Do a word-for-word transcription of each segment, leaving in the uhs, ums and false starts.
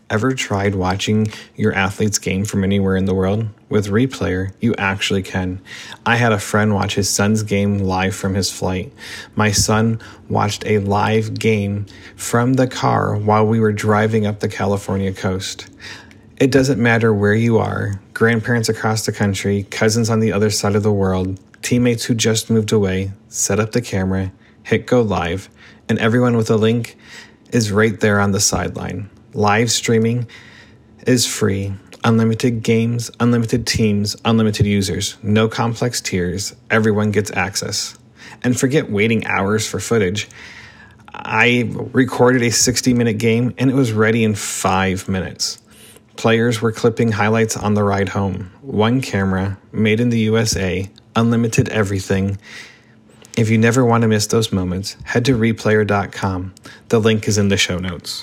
Ever tried watching your athlete's game from anywhere in the world? With Replayer, you actually can. I had a friend watch his son's game live from his flight. My son watched a live game from the car while we were driving up the California coast. It doesn't matter where you are, grandparents across the country, cousins on the other side of the world, teammates who just moved away, set up the camera, hit go live, and everyone with a link is right there on the sideline. Live streaming is free. Unlimited games, unlimited teams, unlimited users. No complex tiers. Everyone gets access. And forget waiting hours for footage. I recorded a sixty-minute game and it was ready in five minutes. Players were clipping highlights on the ride home. One camera, made in the U S A, unlimited everything. If you never want to miss those moments, head to replayer dot com. The link is in the show notes.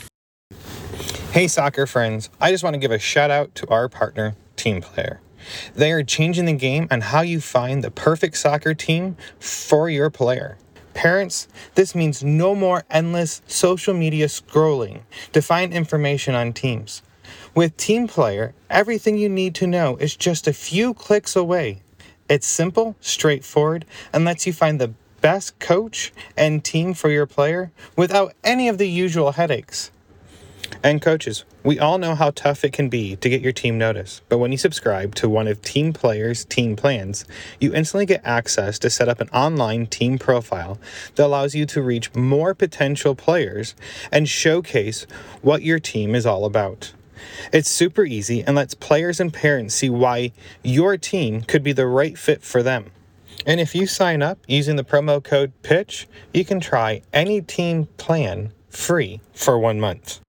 Hey soccer friends, I just want to give a shout out to our partner, TeamPlayer. They are changing the game on how you find the perfect soccer team for your player. Parents, this means no more endless social media scrolling to find information on teams. With TeamPlayer, everything you need to know is just a few clicks away. It's simple, straightforward, and lets you find the best coach and team for your player without any of the usual headaches. And coaches, we all know how tough it can be to get your team noticed, but when you subscribe to one of TeamPlayer's team plans, you instantly get access to set up an online team profile that allows you to reach more potential players and showcase what your team is all about. It's super easy and lets players and parents see why your team could be the right fit for them. And if you sign up using the promo code PITCH, you can try any team plan free for one month.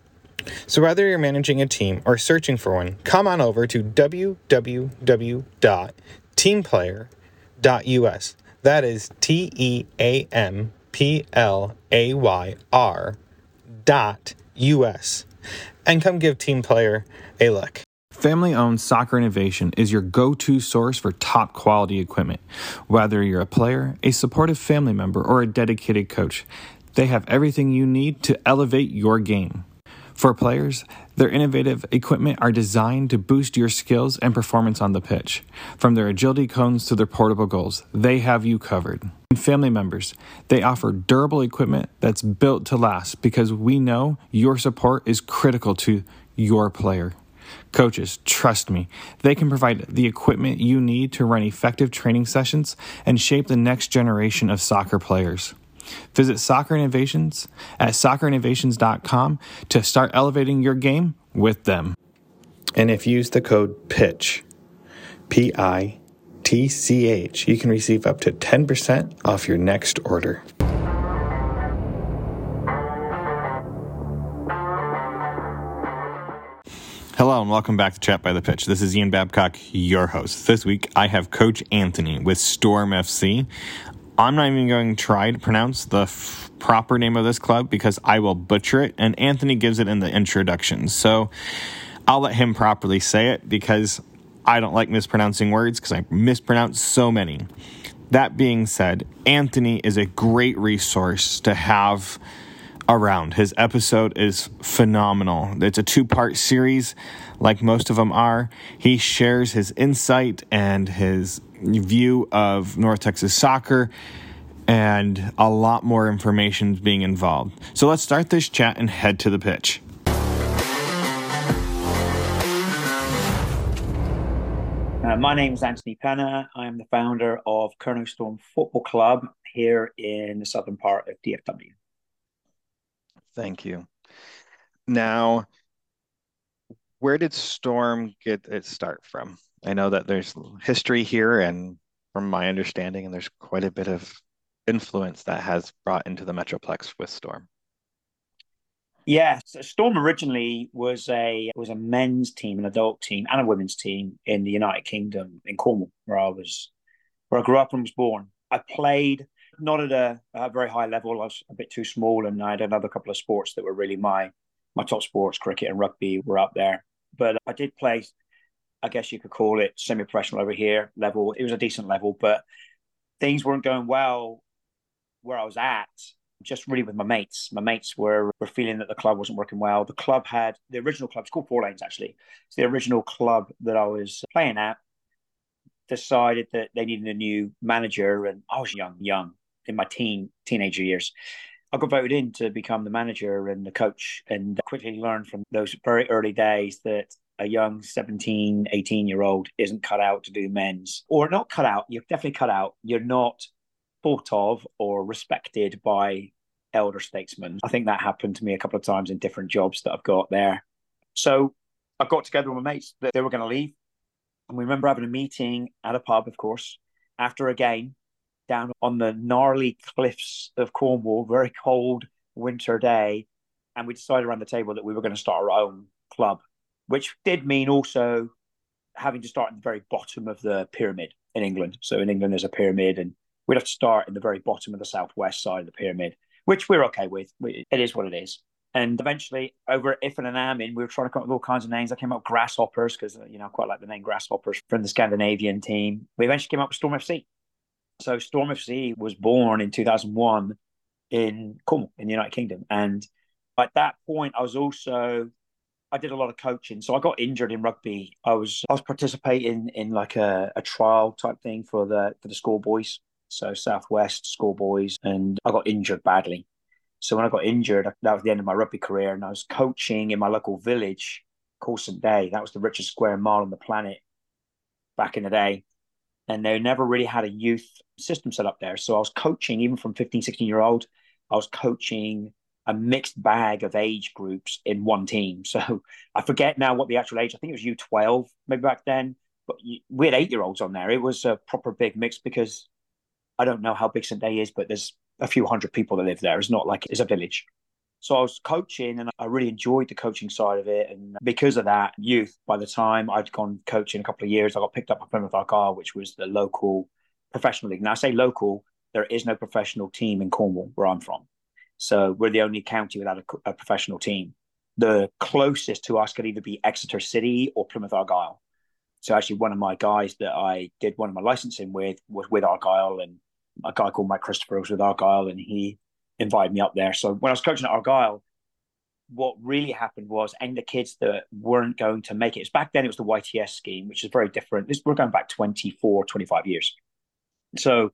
So whether you're managing a team or searching for one, come on over to w w w dot teamplayer dot u s. That is T E A M P L A Y R dot U S. And come give TeamPlayer a look. Family-owned Soccer Innovation is your go-to source for top quality equipment. Whether you're a player, a supportive family member, or a dedicated coach, they have everything you need to elevate your game. For players, their innovative equipment are designed to boost your skills and performance on the pitch. From their agility cones to their portable goals, they have you covered. And family members, they offer durable equipment that's built to last because we know your support is critical to your player. Coaches, trust me, they can provide the equipment you need to run effective training sessions and shape the next generation of soccer players. Visit Soccer Innovations at soccer innovations dot com to start elevating your game with them. And if you use the code PITCH, P I T C H, you can receive up to ten percent off your next order. Hello and welcome back to Chat by the Pitch. This is Ian Babcock, your host. This week I have Coach Anthony with Storm F C. I'm not even going to try to pronounce the f- proper name of this club because I will butcher it, and Anthony gives it in the introduction. So I'll let him properly say it because I don't like mispronouncing words because I mispronounce so many. That being said, Anthony is a great resource to have around. His episode is phenomenal. It's a two-part series, like most of them are. He shares his insight and his view of North Texas soccer, and a lot more information being involved. So let's start this chat and head to the pitch. Uh, my name is Anthony Penna. I am the founder of Colonel Storm Football Club here in the southern part of D F W. Thank you. Now, where did Storm get its start from? I know that there's history here, and from my understanding, and there's quite a bit of influence that has brought into the Metroplex with Storm. Yes, so Storm originally was a was a men's team, an adult team, and a women's team in the United Kingdom, in Cornwall, where I was, where I grew up and was born. I played not at a, a very high level. I was a bit too small, and I had another couple of sports that were really my my top sports. Cricket and rugby were up there, but I did play, I guess you could call it semi-professional over here level. It was a decent level, but things weren't going well where I was at. just really with my mates. My mates were were feeling that the club wasn't working well. The club had the original club, it's called Four Lanes actually. It's the original club that I was playing at, decided that they needed a new manager, and I was young, young in my teen teenager years. I got voted in to become the manager and the coach, and quickly learned from those very early days that a young seventeen, eighteen year old isn't cut out to do men's, or not cut out. You're definitely cut out. You're not thought of or respected by elder statesmen. I think that happened to me a couple of times in different jobs that I've got there. So I got together with my mates that they were going to leave. And we remember having a meeting at a pub, of course, after a game down on the gnarly cliffs of Cornwall, very cold winter day. And we decided around the table that we were going to start our own club, which did mean also having to start at the very bottom of the pyramid in England. So in England, there's a pyramid, and we'd have to start in the very bottom of the southwest side of the pyramid, which we're okay with. It is what it is. And eventually, over at Ifan and Amin, we were trying to come up with all kinds of names. I came up with Grasshoppers because, you know, I quite like the name Grasshoppers from the Scandinavian team. We eventually came up with Storm F C. So Storm F C was born in two thousand one in Cornwall, in the United Kingdom. And at that point, I was also, I did a lot of coaching. So I got injured in rugby. I was I was participating in like a, a trial type thing for the for the schoolboys. So Southwest schoolboys, and I got injured badly. So when I got injured, that was the end of my rugby career, and I was coaching in my local village called Saint Day. That was the richest square mile on the planet back in the day. And they never really had a youth system set up there. So I was coaching, even from fifteen, sixteen year old, I was coaching a mixed bag of age groups in one team. So I forget now what the actual age, I think it was U twelve maybe back then, but we had eight year olds on there. It was a proper big mix because I don't know how big Saint Day is, but there's a few hundred people that live there. It's not like it's a village. So I was coaching, and I really enjoyed the coaching side of it. And because of that, youth, by the time I'd gone coaching a couple of years, I got picked up by Plymouth Argyle, which was the local professional league. Now I say local, there is no professional team in Cornwall where I'm from. So we're the only county without a, a professional team. The closest to us could either be Exeter City or Plymouth Argyle. So actually one of my guys that I did one of my licensing with was with Argyle, and a guy called Mike Christopher was with Argyle, and he invited me up there. So when I was coaching at Argyle, what really happened was, and the kids that weren't going to make it, it's back then it was the Y T S scheme, which is very different. This, we're going back twenty-four, twenty-five years. So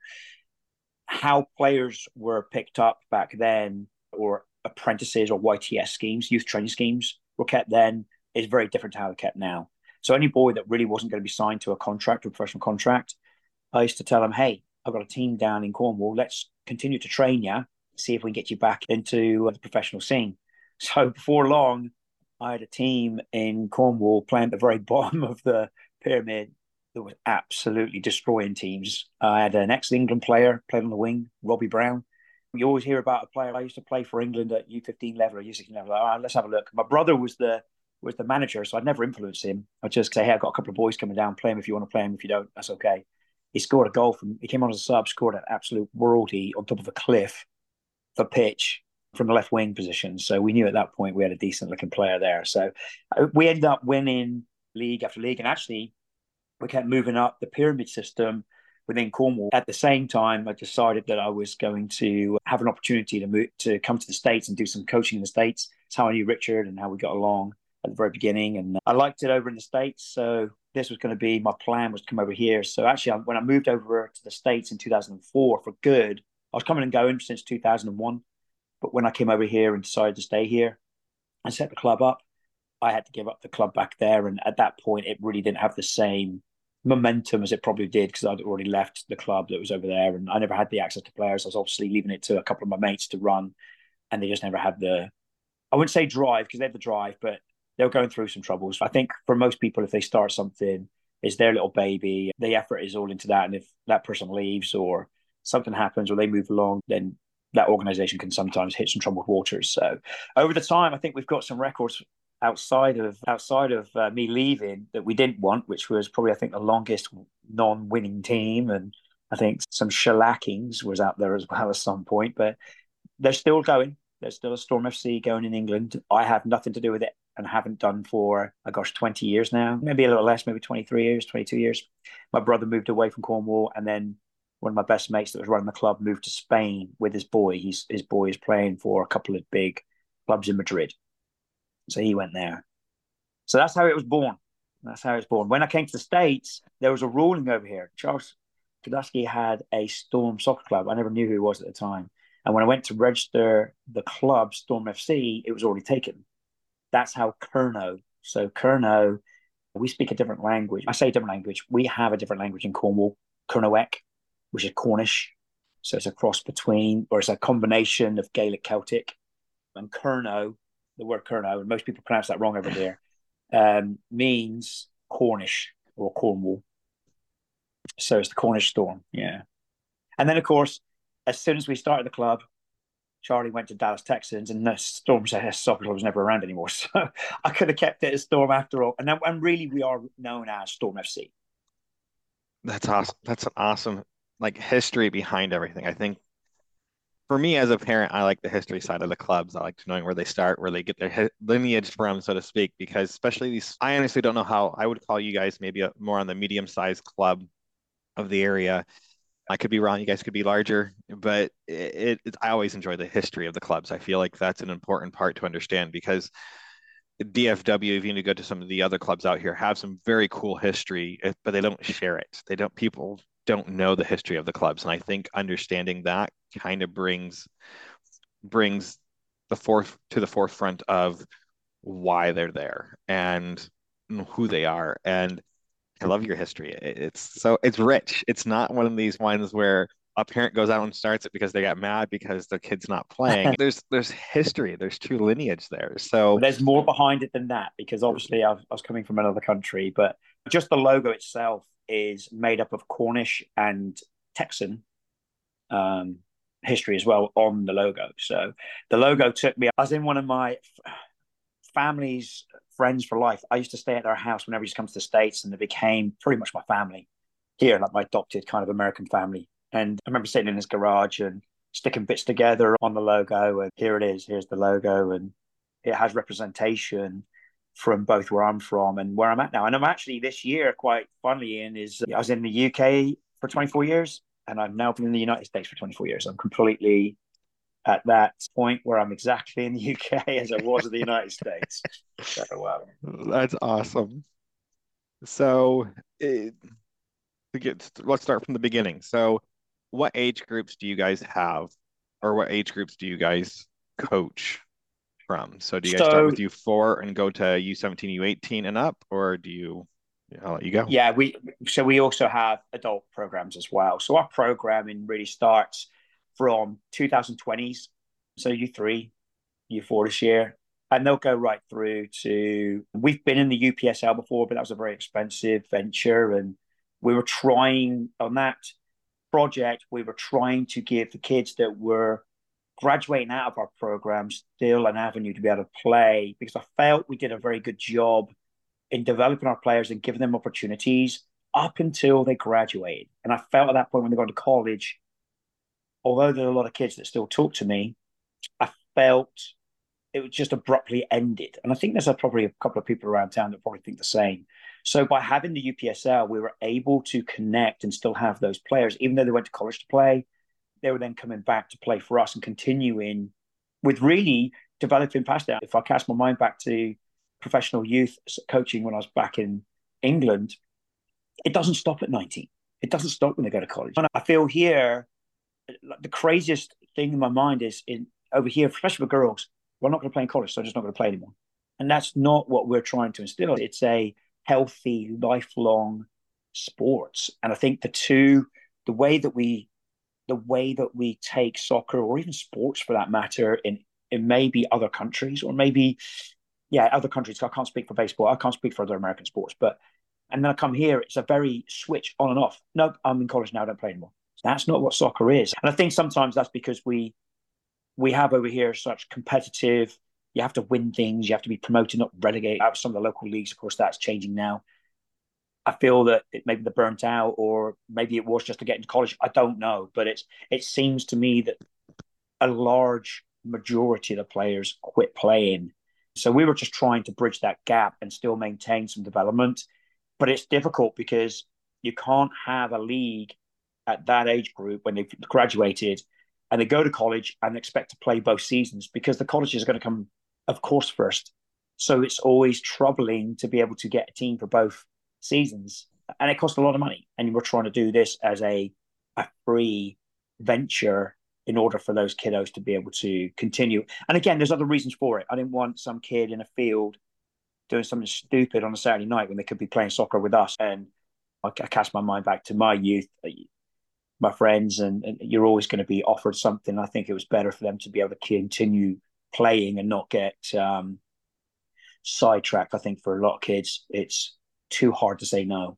how players were picked up back then, or apprentices or Y T S schemes, youth training schemes were kept then, is very different to how they're kept now. So any boy that really wasn't going to be signed to a contract or a professional contract, I used to tell them, hey, I've got a team down in Cornwall. Let's continue to train you, see if we can get you back into the professional scene. So before long, I had a team in Cornwall playing at the very bottom of the pyramid that was absolutely destroying teams. I had an ex-England player played on the wing, Robbie Brown. You always hear about a player. I used to play for England at U fifteen level or U sixteen level. All right, let's have a look. My brother was the was the manager, so I'd never influence him. I'd just say, hey, I've got a couple of boys coming down. Play him if you want to play him. If you don't, that's okay. He scored a goal from, he came on as a sub, scored an absolute worldie on top of a cliff, the pitch from the left wing position. So we knew at that point we had a decent looking player there. So we ended up winning league after league. And actually, we kept moving up the pyramid system within Cornwall. At the same time, I decided that I was going to have an opportunity to move, to come to the States and do some coaching in the States. It's how I knew Richard and how we got along at the very beginning. And I liked it over in the States. So this was going to be, my plan was to come over here. So actually, when I moved over to the States in two thousand four for good, I was coming and going since two thousand one. But when I came over here and decided to stay here and set the club up, I had to give up the club back there. And at that point, it really didn't have the same momentum as it probably did, because I'd already left the club that was over there, and I never had the access to players. I was obviously leaving it to a couple of my mates to run, and they just never had the, I wouldn't say drive, because they had the drive, but they were going through some troubles. I think for most people, if they start something, it's their little baby. The effort is all into that. And if that person leaves or something happens or they move along, then that organization can sometimes hit some troubled waters. So over the time, I think we've got some records outside of outside of uh, me leaving that we didn't want, which was probably, I think, the longest non-winning team. And I think some shellackings was out there as well at some point, but they're still going. There's still a Storm F C going in England. I have nothing to do with it and haven't done for, oh gosh, twenty years now, maybe a little less, maybe twenty-three years, twenty-two years. My brother moved away from Cornwall, and then one of my best mates that was running the club moved to Spain with his boy. He's, his boy is playing for a couple of big clubs in Madrid. So he went there. So that's how it was born. That's how it was born. When I came to the States, there was a ruling over here. Charles Tedusky had a Storm soccer club. I never knew who he was at the time. And when I went to register the club, Storm F C, it was already taken. That's how Curnow. So Curnow, we speak a different language. I say a different language. We have a different language in Cornwall, Kernowick, which is Cornish. So it's a cross between, or it's a combination of Gaelic Celtic. And Curnow, the word Curnow, and most people pronounce that wrong over here, um, means Cornish or Cornwall. So it's the Cornish Storm, yeah. And then, of course, as soon as we started the club, Charlie went to Dallas Texans, and the Storm soccer club was never around anymore. So I could have kept it as Storm after all. And, then, and really, we are known as Storm F C. That's awesome. That's an awesome like history behind everything. I think for me as a parent, I like the history side of the clubs. I like to knowing where they start, where they get their lineage from, so to speak, because especially these, I honestly don't know how I would call you guys maybe a, more on the medium-sized club of the area. I could be wrong. You guys could be larger, but it, it, I always enjoy the history of the clubs. I feel like that's an important part to understand because D F W, if you need to go to some of the other clubs out here, have some very cool history, but they don't share it. They don't, people don't know the history of the clubs. And I think understanding that kind of brings, brings the forth to the forefront of why they're there and who they are. And I love your history. It's so it's rich. It's not one of these ones where a parent goes out and starts it because they got mad because their kid's not playing. There's there's history. There's true lineage there. So there's more behind it than that because obviously I've, I was coming from another country, but just the logo itself is made up of Cornish and Texan um, history as well on the logo. So the logo took me. I was in one of my family's friends for life. I used to stay at their house whenever he used to come to the States, and they became pretty much my family here, like my adopted kind of American family. And I remember sitting in his garage and sticking bits together on the logo, and here it is. Here's the logo, and it has representation from both where I'm from and where I'm at now. And I'm actually this year, quite funnily, in is I was in the U K for twenty-four years, and I've now been in the United States for twenty-four years. I'm completely at that point where I'm exactly in the U K as I was in the United States. So, wow. That's awesome. So it, to get, let's start from the beginning. So what age groups do you guys have, or what age groups do you guys coach from? So do you guys so, start with U four and go to U seventeen, U eighteen and up, or do you, I'll let you go. Yeah, we so we also have adult programs as well. So our programming really starts from two thousand twenties, so U three, U four this year, and they'll go right through to, we've been in the U P S L before, but that was a very expensive venture, and we were trying, on that project, we were trying to give the kids that were graduating out of our program still an avenue to be able to play, because I felt we did a very good job in developing our players and giving them opportunities up until they graduated. And I felt at that point when they got to college, although there are a lot of kids that still talk to me, I felt it was just abruptly ended. And I think there's a, probably a couple of people around town that probably think the same. So by having the U P S L, we were able to connect and still have those players, even though they went to college to play, they were then coming back to play for us and continuing with really developing past that. If I cast my mind back to professional youth coaching when I was back in England, it doesn't stop at nineteen. It doesn't stop when they go to college. And I feel here, the craziest thing in my mind is in over here, especially for girls, we're not going to play in college, so I'm just not going to play anymore. And that's not what we're trying to instill. It's a healthy, lifelong sports. And I think the two, the way that we, the way that we take soccer or even sports for that matter in, in maybe other countries or maybe, yeah, other countries. I can't speak for baseball. I can't speak for other American sports, but, and then I come here, it's a very switch on and off. No, I'm in college now, I don't play anymore. That's not what soccer is. And I think sometimes that's because we, we have over here such competitive, you have to win things, you have to be promoted, not relegated out of some of the local leagues. Of course, that's changing now. I feel that it, maybe they're burnt out, or maybe it was just to get into college. I don't know, but it's it seems to me that a large majority of the players quit playing. So we were just trying to bridge that gap and still maintain some development. But it's difficult because you can't have a league at that age group when they've graduated and they go to college and expect to play both seasons because the colleges are going to come, of course, first. So it's always troubling to be able to get a team for both seasons. And it costs a lot of money. And we're trying to do this as a, a free venture in order for those kiddos to be able to continue. And again, there's other reasons for it. I didn't want some kid in a field doing something stupid on a Saturday night when they could be playing soccer with us. And I, I cast my mind back to my youth, my friends, and, and you're always going to be offered something. I think it was better for them to be able to continue playing and not get um, sidetracked. I think for a lot of kids, it's too hard to say no.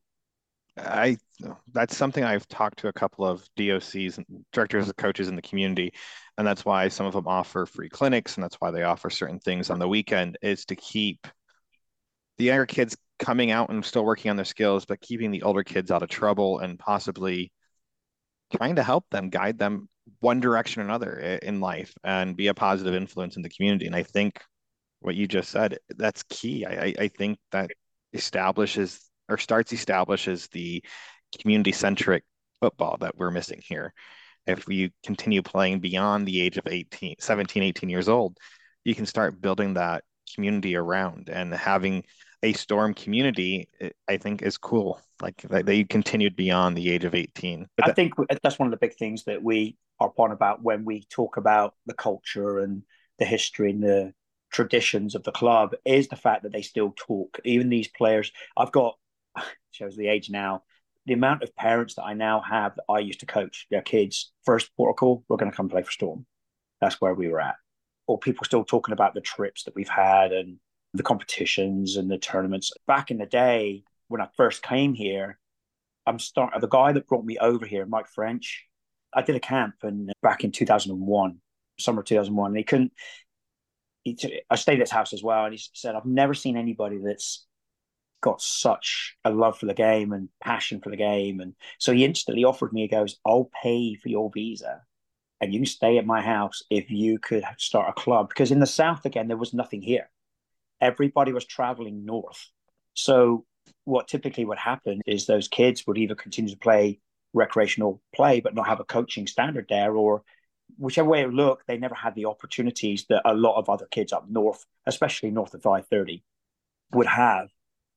I that's something I've talked to a couple of D O Cs and directors of coaches in the community, and that's why some of them offer free clinics, and that's why they offer certain things on the weekend, is to keep the younger kids coming out and still working on their skills, but keeping the older kids out of trouble and possibly trying to help them, guide them one direction or another in life and be a positive influence in the community. And I think what you just said, that's key. I, I think that establishes or starts establishes the community-centric football that we're missing here. If we continue playing beyond the age of eighteen, seventeen, eighteen years old, you can start building that community around, and having a Storm community, I think, is cool. Like they continued beyond the age of eighteen. But I think that's one of the big things that we are on about when we talk about the culture and the history and the traditions of the club is the fact that they still talk. Even these players, I've got, shows the age now, the amount of parents that I now have that I used to coach their kids, first protocol, we're going to come play for Storm. That's where we were at. Or people still talking about the trips that we've had and the competitions and the tournaments. Back in the day, when I first came here, I'm start the guy that brought me over here, Mike French. I did a camp and back in two thousand one, summer of two thousand one. And he couldn't. He t- I stayed at his house as well, and he said, "I've never seen anybody that's got such a love for the game and passion for the game." And so he instantly offered me. He goes, "I'll pay for your visa, and you can stay at my house if you could start a club." Because in the South, again, there was nothing here. Everybody was traveling north. So what typically would happen is those kids would either continue to play recreational play but not have a coaching standard there, or whichever way it looked, they never had the opportunities that a lot of other kids up north, especially north of five thirty, would have.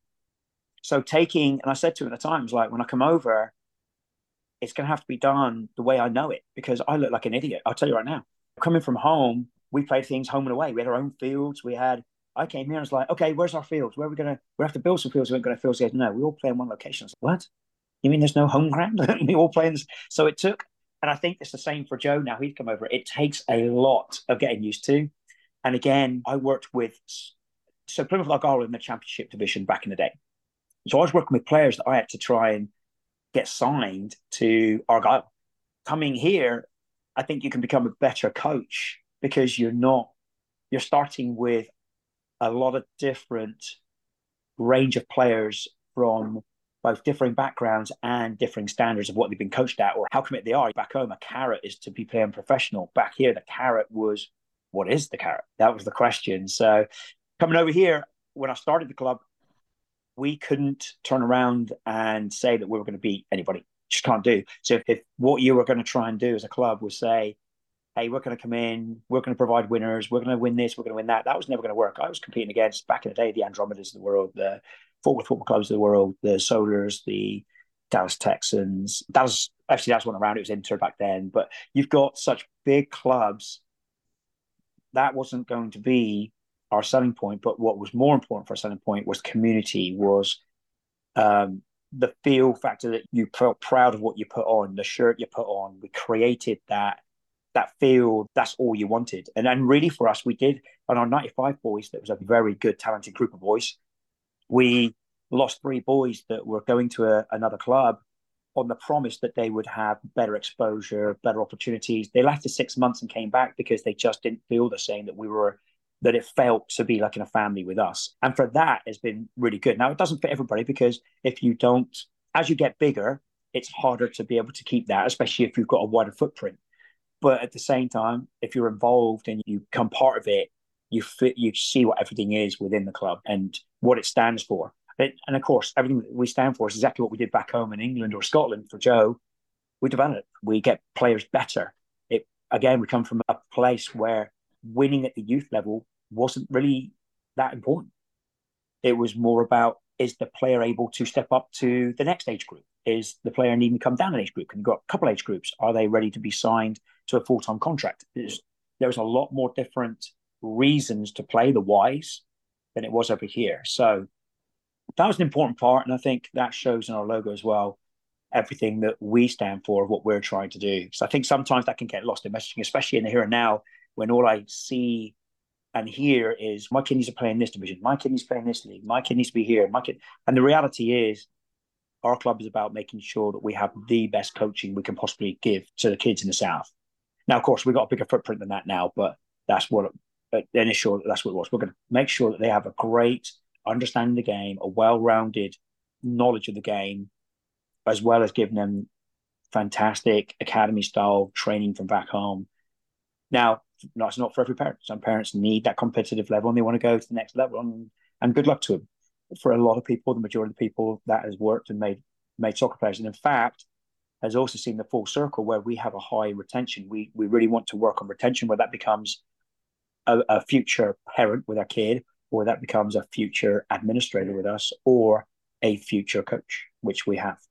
So taking, and I said to him at the time, was like, when I come over, it's going to have to be done the way I know it, because I look like an idiot. I'll tell you right now, coming from home, we played things home and away. We had our own fields. We had, I came here and was like, okay, where's our fields? Where are we going to, we have to build some fields. We ain't got to fields yet. No, we all play in one location. I was like, what? You mean there's no home ground? We all play in this. So it took, and I think it's the same for Joe now. He'd come over. It takes a lot of getting used to. And again, I worked with, so Plymouth Argyle in the championship division back in the day. So I was working with players that I had to try and get signed to Argyle. Coming here, I think you can become a better coach because you're not, you're starting with a lot of different range of players from both differing backgrounds and differing standards of what they've been coached at or how committed they are. Back home, a carrot is to be playing professional. Back here, the carrot was, what is the carrot? That was the question. So coming over here, when I started the club, we couldn't turn around and say that we were going to beat anybody. Just can't do. So if, if what you were going to try and do as a club was say, hey, we're going to come in, we're going to provide winners, we're going to win this, we're going to win that, that was never going to work. I was competing against, back in the day, the Andromedas of the world, the Fort Worth football clubs of the world, the Solars, the Dallas Texans. That was, actually, that's one around. It was Inter back then. But you've got such big clubs. That wasn't going to be our selling point. But what was more important for our selling point was community, was um, the feel factor that you felt proud of what you put on, the shirt you put on. We created that that feel. That's all you wanted. And then really for us, we did, on our ninety-five boys, that was a very good, talented group of boys. We lost three boys that were going to a, another club on the promise that they would have better exposure, better opportunities. They lasted six months and came back because they just didn't feel the same, that we were, that it felt to be like in a family with us. And for that, has been really good. Now, it doesn't fit everybody, because if you don't, as you get bigger, it's harder to be able to keep that, especially if you've got a wider footprint. But at the same time, if you're involved and you become part of it, you fit, you see what everything is within the club and what it stands for. It, and of course, everything that we stand for is exactly what we did back home in England or Scotland for Joe. we develop, we get players better. It again, we come from a place where winning at the youth level wasn't really that important. It was more about, is the player able to step up to the next age group? Is the player needing to come down an age group? And you've got a couple age groups. Are they ready to be signed to a full-time contract? There's, there's a lot more different reasons to play the Ys than it was over here. So that was an important part. And I think that shows in our logo as well, everything that we stand for, what we're trying to do. So I think sometimes that can get lost in messaging, especially in the here and now, when all I see and here is my kid needs to play in this division, my kid needs to play in this league, my kid needs to be here, my kid. And the reality is, our club is about making sure that we have the best coaching we can possibly give to the kids in the South. Now, of course, we've got a bigger footprint than that now, but that's what it, initial that's what it was. We're going to make sure that they have a great understanding of the game, a well-rounded knowledge of the game, as well as giving them fantastic academy-style training from back home. Now, no, it's not for every parent. Some parents need that competitive level and they want to go to the next level, and, and good luck to them. For a lot of people, the majority of the people, that has worked and made made soccer players. And in fact, has also seen the full circle where we have a high retention. We we really want to work on retention, where that becomes a, a future parent with our kid, or that becomes a future administrator with us, or a future coach, which we have.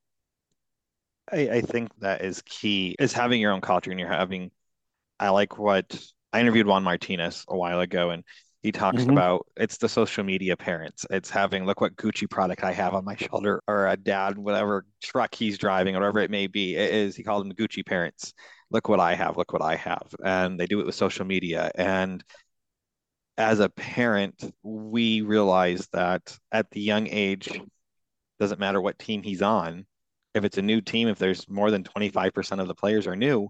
I, I think that is key, is having your own culture, and you're having, I like what I interviewed Juan Martinez a while ago, and he talks mm-hmm. about it's the social media parents. It's having, look what Gucci product I have on my shoulder, or a dad, whatever truck he's driving, or whatever it may be. It is, he called them the Gucci parents. Look what I have, look what I have. And they do it with social media. And as a parent, we realize that at the young age, doesn't matter what team he's on. If it's a new team, if there's more than twenty-five percent of the players are new,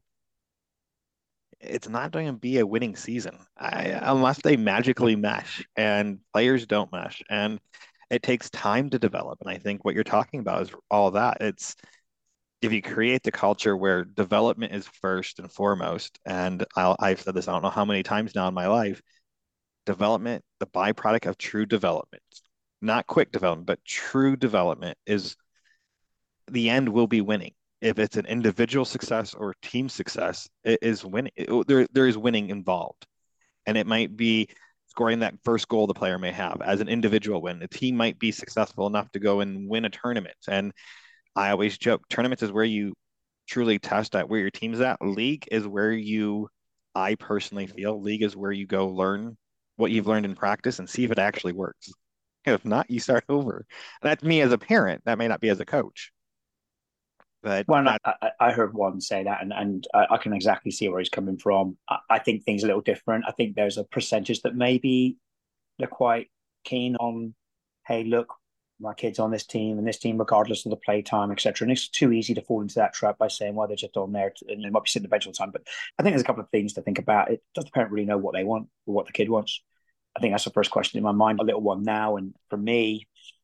it's not going to be a winning season I, unless they magically mesh, and players don't mesh, and it takes time to develop. And I think what you're talking about is all that. It's, if you create the culture where development is first and foremost, and I'll, I've said this, I don't know how many times now in my life, development, the byproduct of true development, not quick development, but true development, is the end will be winning. If it's an individual success or team success, it is winning. It, there, there is winning involved. And it might be scoring that first goal the player may have as an individual win. The team might be successful enough to go and win a tournament. And I always joke, tournaments is where you truly test at where your team's at. League is where you, I personally feel, league is where you go learn what you've learned in practice and see if it actually works. If not, you start over. And that's me as a parent. That may not be as a coach. But well, I, I heard Juan say that, and, and I can exactly see where he's coming from. I, I think things are a little different. I think there's a percentage that maybe they're quite keen on, hey, look, my kid's on this team and this team, regardless of the play time, et cetera. And it's too easy to fall into that trap by saying, well, they're just on there to, and they might be sitting the bench all the time. But I think there's a couple of things to think about. It does the parent really know what they want or what the kid wants? I think that's the first question in my mind. A little one now, and for me,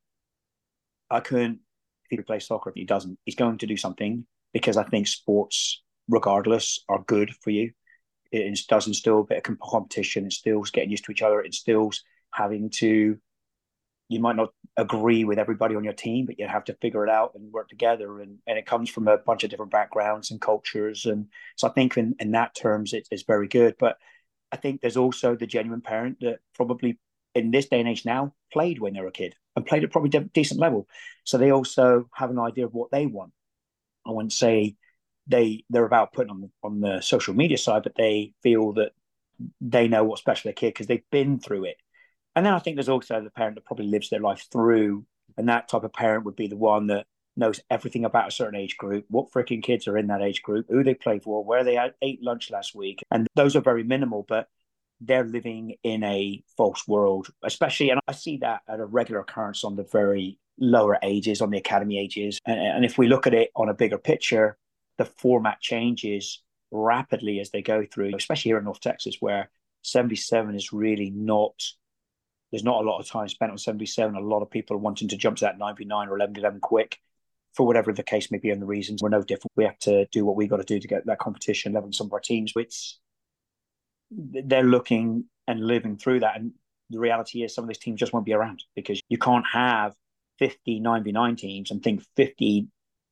I couldn't. If he plays soccer, if he doesn't, he's going to do something, because I think sports, regardless, are good for you. It does instill a bit of competition. It instills getting used to each other. It instills having to, you might not agree with everybody on your team, but you have to figure it out and work together. And, and it comes from a bunch of different backgrounds and cultures. And so I think in, in that terms, it is very good. But I think there's also the genuine parent that probably in this day and age now played when they were a kid and played at probably de- decent level. So they also have an idea of what they want. I wouldn't say they, they're about putting on the, on the social media side, but they feel that they know what's best for their kid because they've been through it. And then I think there's also the parent that probably lives their life through, and that type of parent would be the one that knows everything about a certain age group, what freaking kids are in that age group, who they play for, where they ate lunch last week. And those are very minimal, but they're living in a false world, especially, and I see that at a regular occurrence on the very lower ages, on the academy ages. And, and if we look at it on a bigger picture, the format changes rapidly as they go through, especially here in North Texas, where seventy-seven is really not, there's not a lot of time spent on seventy-seven. A lot of people are wanting to jump to that ninety-nine or eleven eleven quick, for whatever the case may be, and the reasons. We're no different. We have to do what we got to do to get that competition level in some of our teams, which they're looking and living through that. And the reality is some of these teams just won't be around, because you can't have fifty nine v nine teams and think fifty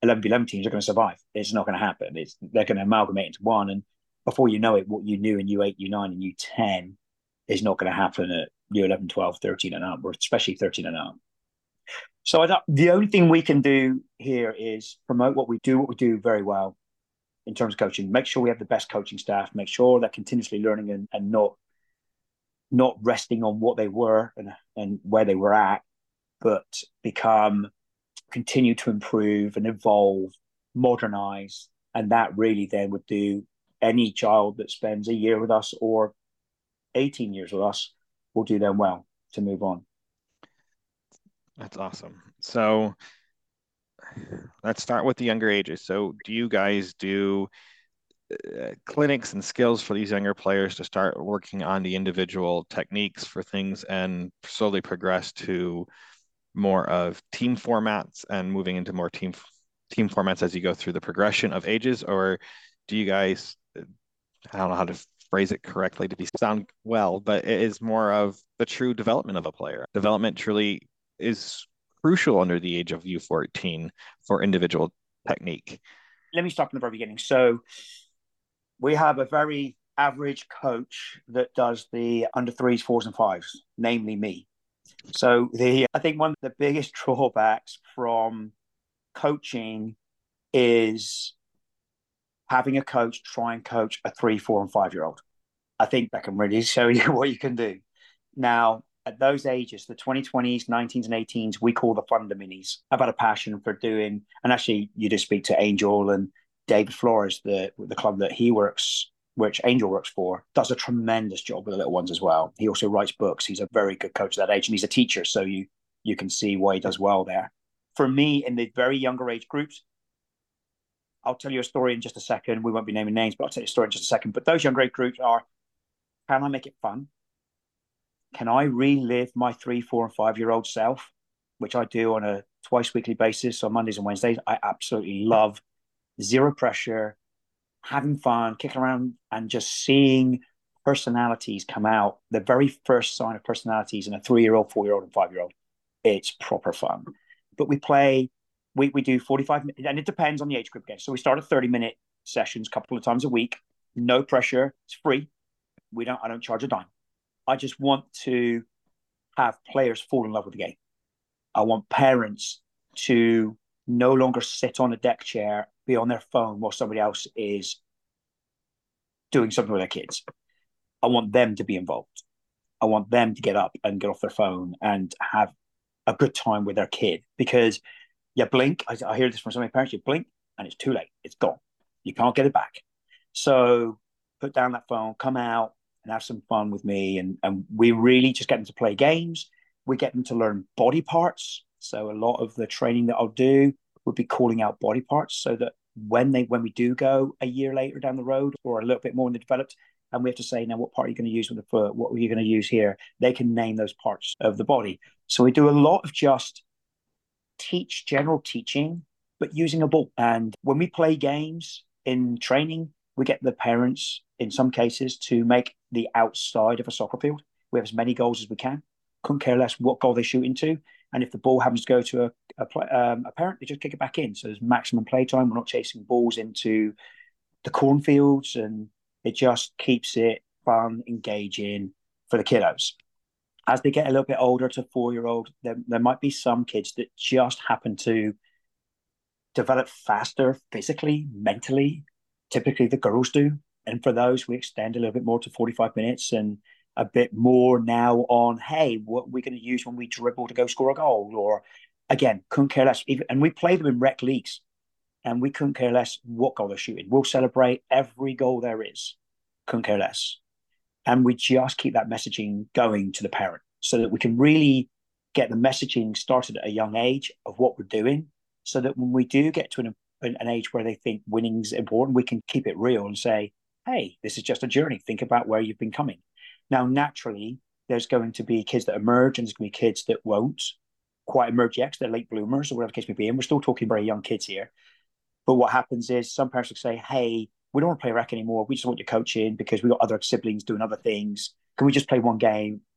eleven v eleven teams are going to survive. It's not going to happen. It's they're going to amalgamate into one, and before you know it, what you knew in U eight, U nine, and U ten is not going to happen at U eleven, twelve, thirteen and up, or especially thirteen and up. So I the only thing we can do here is promote what we do, what we do very well in terms of coaching. Make sure we have the best coaching staff. Make sure they're continuously learning and, and not not resting on what they were and, and where they were at, but become continue to improve and evolve, modernize, and that really then would do any child that spends a year with us or eighteen years with us will do them well to move on. That's awesome. So let's start with the younger ages. So do you guys do uh, clinics and skills for these younger players to start working on the individual techniques for things and slowly progress to more of team formats and moving into more team team formats as you go through the progression of ages? Or do you guys, I don't know how to phrase it correctly to be sound well, but it is more of the true development of a player. Development truly is crucial under the age of U fourteen for individual technique. Let me start from the very beginning. So we have a very average coach that does the under threes, fours, and fives, namely me. So the I think one of the biggest drawbacks from coaching is having a coach try and coach a three, four, and five-year-old. I think that can really show you what you can do. Now, at those ages, the twenty twenties, nineteens, and eighteens, we call the Funda Minis. I've had a passion for doing, and actually, you just speak to Angel and David Flores, the the club that he works, which Angel works for, does a tremendous job with the little ones as well. He also writes books. He's a very good coach at that age, and he's a teacher, so you you can see why he does well there. For me, in the very younger age groups, I'll tell you a story in just a second. We won't be naming names, but I'll tell you a story in just a second. But those younger age groups are, can I make it fun? Can I relive my three, four, and five-year-old self, which I do on a twice weekly basis on Mondays and Wednesdays? I absolutely love zero pressure, having fun, kicking around, and just seeing personalities come out. The very first sign of personalities in a three-year-old, four-year-old, and five-year-old. It's proper fun. But we play, we, we do forty-five minutes, and it depends on the age group again. So we start at thirty-minute sessions a couple of times a week. No pressure. It's free. We don't. I don't charge a dime. I just want to have players fall in love with the game. I want parents to no longer sit on a deck chair, be on their phone while somebody else is doing something with their kids. I want them to be involved. I want them to get up and get off their phone and have a good time with their kid. Because you blink, I, I hear this from so many parents, you blink and it's too late. It's gone. You can't get it back. So put down that phone, come out, and have some fun with me. And, and we really just get them to play games. We get them to learn body parts. So a lot of the training that I'll do would be calling out body parts so that when they when we do go a year later down the road or a little bit more in the developed, and we have to say, now, what part are you going to use with the foot? What are you going to use here? They can name those parts of the body. So we do a lot of just teach, general teaching, but using a ball. And when we play games in training, we get the parents, in some cases, to make the outside of a soccer field. We have as many goals as we can. Couldn't care less what goal they shoot into. And if the ball happens to go to a, a, play, um, a parent, they just kick it back in. So there's maximum play time. We're not chasing balls into the cornfields, and it just keeps it fun, engaging for the kiddos. As they get a little bit older to four-year-old, there, there might be some kids that just happen to develop faster physically, mentally. Typically the girls do. And for those, we extend a little bit more to forty-five minutes and a bit more now on, hey, what we're going to use when we dribble to go score a goal. Or again, couldn't care less. And we play them in rec leagues, and we couldn't care less what goal they're shooting. We'll celebrate every goal there is. Couldn't care less. And we just keep that messaging going to the parent so that we can really get the messaging started at a young age of what we're doing, so that when we do get to an, an age where they think winning's important, we can keep it real and say, hey, this is just a journey. Think about where you've been coming. Now, naturally, there's going to be kids that emerge, and there's going to be kids that won't quite emerge yet because they're late bloomers or whatever the case may be. And we're still talking very young kids here. But what happens is some parents will say, hey, we don't want to play rec anymore. We just want your coaching because we've got other siblings doing other things. Can we just play one game?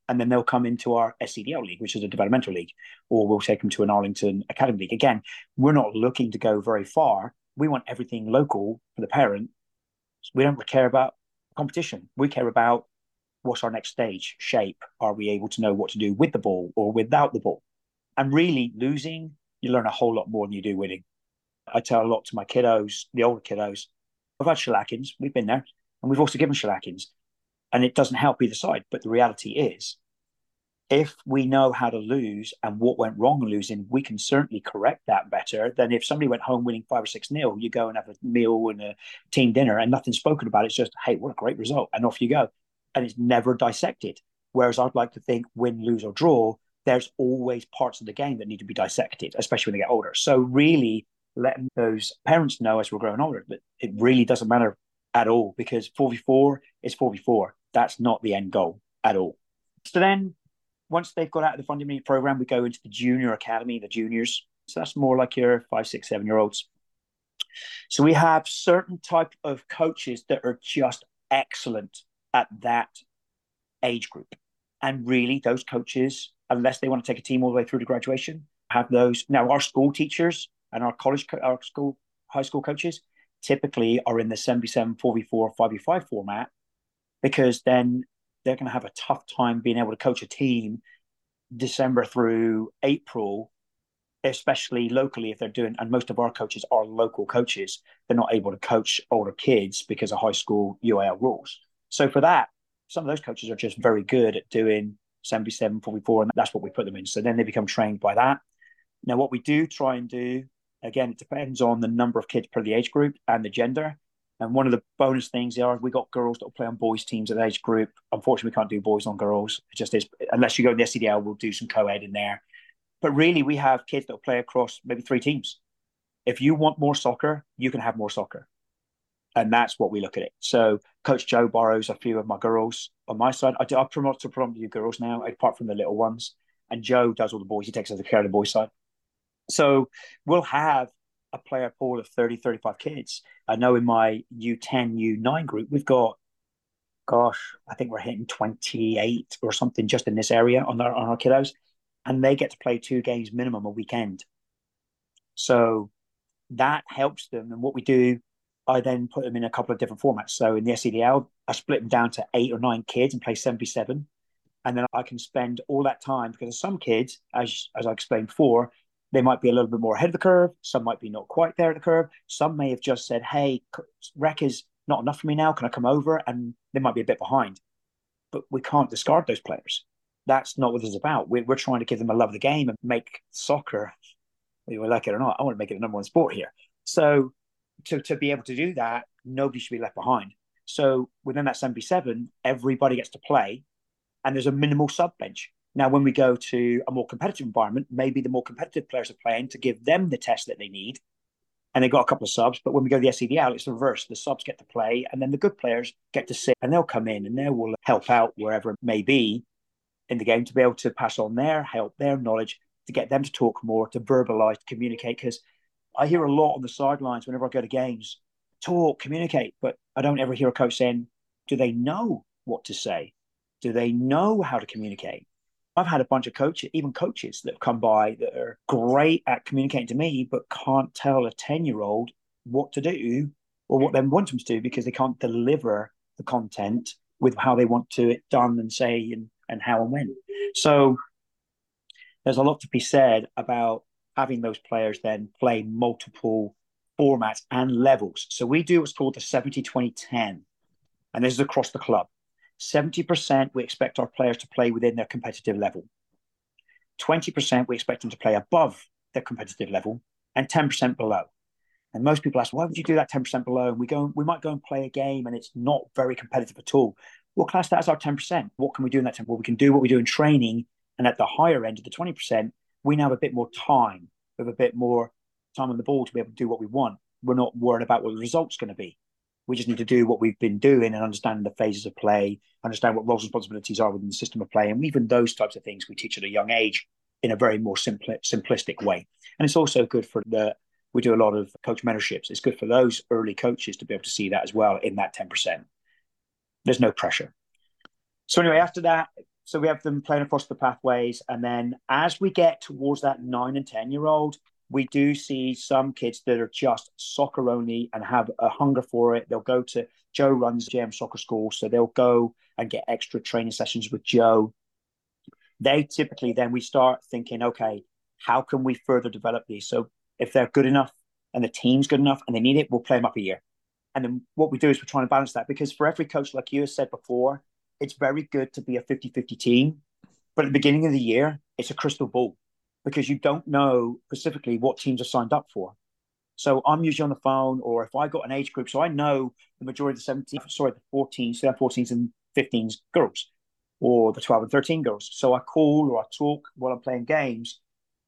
and then they'll come into our S C D L league, which is a developmental league, or we'll take them to an Arlington Academy league. Again, we're not looking to go very far. We want everything local for the parent. We don't care about competition. We care about what's our next stage, shape. Are we able to know what to do with the ball or without the ball? And really, losing, you learn a whole lot more than you do winning. I tell a lot to my kiddos, the older kiddos. I've had shellackings. We've been there. And we've also given shellackings. And it doesn't help either side. But the reality is, if we know how to lose and what went wrong in losing, we can certainly correct that better than if somebody went home winning five or six nil. You go and have a meal and a team dinner and nothing's spoken about. It's just, hey, what a great result. And off you go. And it's never dissected. Whereas I'd like to think win, lose, or draw, there's always parts of the game that need to be dissected, especially when they get older. So really letting those parents know as we're growing older that it really doesn't matter at all, because four v four is four v four. That's not the end goal at all. So then once they've got out of the fundamental program, we go into the junior academy, the juniors. So that's more like your five, six, seven year olds. So we have certain type of coaches that are just excellent at that age group. And really those coaches, unless they want to take a team all the way through to graduation, have those. Now our school teachers and our college, our school, high school coaches typically are in the seven v seven, four v four, five v five format, because then they're going to have a tough time being able to coach a team December through April, especially locally if they're doing, and most of our coaches are local coaches. They're not able to coach older kids because of high school U A L rules. So for that, some of those coaches are just very good at doing seven v seven, four v four, and that's what we put them in. So then they become trained by that. Now, what we do try and do, again, it depends on the number of kids per the age group and the gender. And one of the bonus things are we got girls that will play on boys teams at age group. Unfortunately, we can't do boys on girls. It just is, unless you go to the S C D L, we'll do some co-ed in there. But really, we have kids that will play across maybe three teams. If you want more soccer, you can have more soccer. And that's what we look at it. So Coach Joe borrows a few of my girls on my side. I, do, I promote to predominantly girls now, apart from the little ones. And Joe does all the boys. He takes care of the boys' side. So we'll have a player pool of thirty, thirty-five kids. I know in my U ten, U nine group, we've got, gosh, I think we're hitting twenty-eight or something just in this area on our, on our kiddos. And they get to play two games minimum a weekend. So that helps them. And what we do, I then put them in a couple of different formats. So in the S C D L, I split them down to eight or nine kids and play seven v seven. And then I can spend all that time, because some kids, as, as I explained before, they might be a little bit more ahead of the curve. Some might be not quite there at the curve. Some may have just said, hey, rec is not enough for me now. Can I come over? And they might be a bit behind. But we can't discard those players. That's not what this is about. We're, we're trying to give them a love of the game and make soccer, whether we like it or not, I want to make it a number one sport here. So to, to be able to do that, nobody should be left behind. So within that seven v seven, everybody gets to play, and there's a minimal sub bench. Now, when we go to a more competitive environment, maybe the more competitive players are playing to give them the test that they need, and they've got a couple of subs. But when we go to the S C D L, it's the reverse. The subs get to play, and then the good players get to sit, and they'll come in and they will help out wherever it may be in the game to be able to pass on their help, their knowledge, to get them to talk more, to verbalize, to communicate. Because I hear a lot on the sidelines whenever I go to games, talk, communicate, but I don't ever hear a coach saying, do they know what to say? Do they know how to communicate? I've had a bunch of coaches, even coaches that have come by that are great at communicating to me, but can't tell a ten-year-old what to do or what they want them to do, because they can't deliver the content with how they want to it done and say and, and how and when. So there's a lot to be said about having those players then play multiple formats and levels. So we do what's called the seventy twenty ten, and this is across the club. seventy percent we expect our players to play within their competitive level. twenty percent we expect them to play above their competitive level, and ten percent below. And most people ask, why would you do that ten percent below? And we go, we might go and play a game and it's not very competitive at all. We'll class that as our ten percent. What can we do in that ten percent? Well, we can do what we do in training. And at the higher end of the twenty percent, we now have a bit more time. We have a bit more time on the ball to be able to do what we want. We're not worried about what the result's going to be. We just need to do what we've been doing and understand the phases of play, understand what roles and responsibilities are within the system of play. And even those types of things we teach at a young age in a very more simpli- simplistic way. And it's also good for the, we do a lot of coach mentorships. It's good for those early coaches to be able to see that as well in that ten percent. There's no pressure. So anyway, after that, So we have them playing across the pathways. And then as we get towards that nine and ten year old, we do see some kids that are just soccer only and have a hunger for it. They'll go to, Joe runs J M Soccer School, so they'll go and get extra training sessions with Joe. They typically, then we start thinking, okay, how can we further develop these? So if they're good enough and the team's good enough and they need it, we'll play them up a year. And then what we do is we're trying to balance that, because for every coach, like you have said before, it's very good to be a fifty-fifty team. But at the beginning of the year, it's a crystal ball, because you don't know specifically what teams are signed up for. So I'm usually on the phone, or if I got an age group, so I know the majority of the seventeen, sorry, the fourteens, the fourteens and fifteens girls, or the twelve and thirteen girls. So I call or I talk while I'm playing games.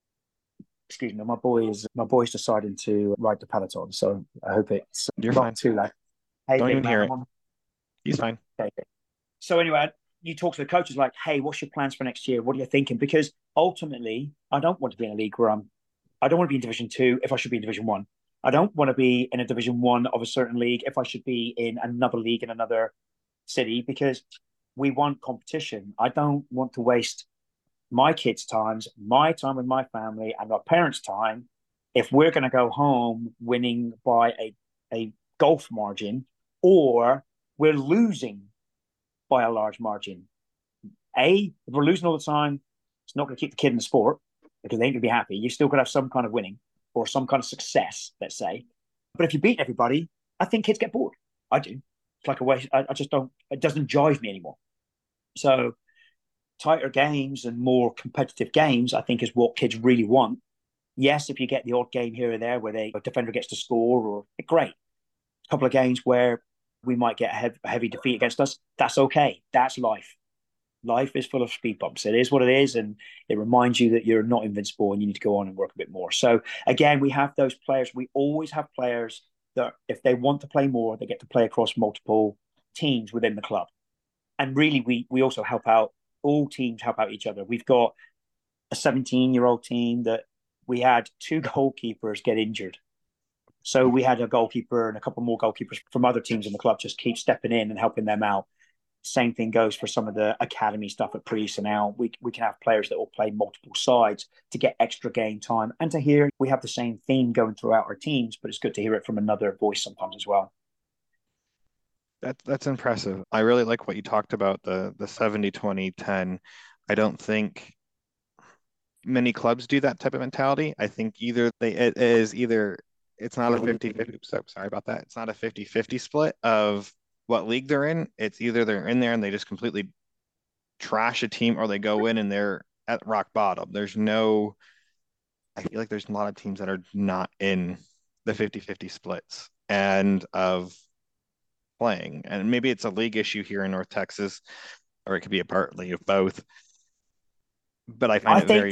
Excuse me, my boy is my boy's deciding to ride the Peloton, so I hope it's You're not fine. too late. Hey, Don't even man, hear I'm it. on- He's fine. Okay. So anyway, you talk to the coaches like, hey, what's your plans for next year? What are you thinking? Because ultimately, I don't want to be in a league where I'm, I don't want to be in Division Two if I should be in Division One. I don't want to be in a Division One of a certain league if I should be in another league in another city, because we want competition. I don't want to waste my kids' times, my time with my family, and our parents' time if we're going to go home winning by a, a golf margin, or we're losing by a large margin. A, if we're losing all the time, it's not going to keep the kid in the sport, because they ain't going to be happy. You still got to have some kind of winning or some kind of success, let's say. But if you beat everybody, I think kids get bored. I do. It's like a way, I, I just don't, it doesn't jive me anymore. So tighter games and more competitive games, I think, is what kids really want. Yes, if you get the odd game here or there where they, a defender gets to score, or great. A couple of games where we might get a heavy, a heavy defeat against us, that's okay. That's life. Life is full of speed bumps. It is what it is, and it reminds you that you're not invincible and you need to go on and work a bit more. So again, we have those players. We always have players that if they want to play more, they get to play across multiple teams within the club. And really, we we also help out, all teams help out each other. We've got a seventeen-year-old team that we had two goalkeepers get injured. So we had a goalkeeper and a couple more goalkeepers from other teams in the club just keep stepping in and helping them out. Same thing goes for some of the academy stuff at Priest and now. We, we can have players that will play multiple sides to get extra game time. And to hear we have the same theme going throughout our teams, but it's good to hear it from another voice sometimes as well. That, that's impressive. I really like what you talked about, the the seventy, twenty, ten. I don't think many clubs do that type of mentality. I think either they it is either it's not a fifty fifty, so sorry about that. It's not a fifty fifty split of what league they're in. It's either they're in there and they just completely trash a team, or they go in and they're at rock bottom. There's no, I feel like there's a lot of teams that are not in the fifty fifty splits and of playing. And maybe it's a league issue here in North Texas, or it could be a partly of both. But I find I it think, very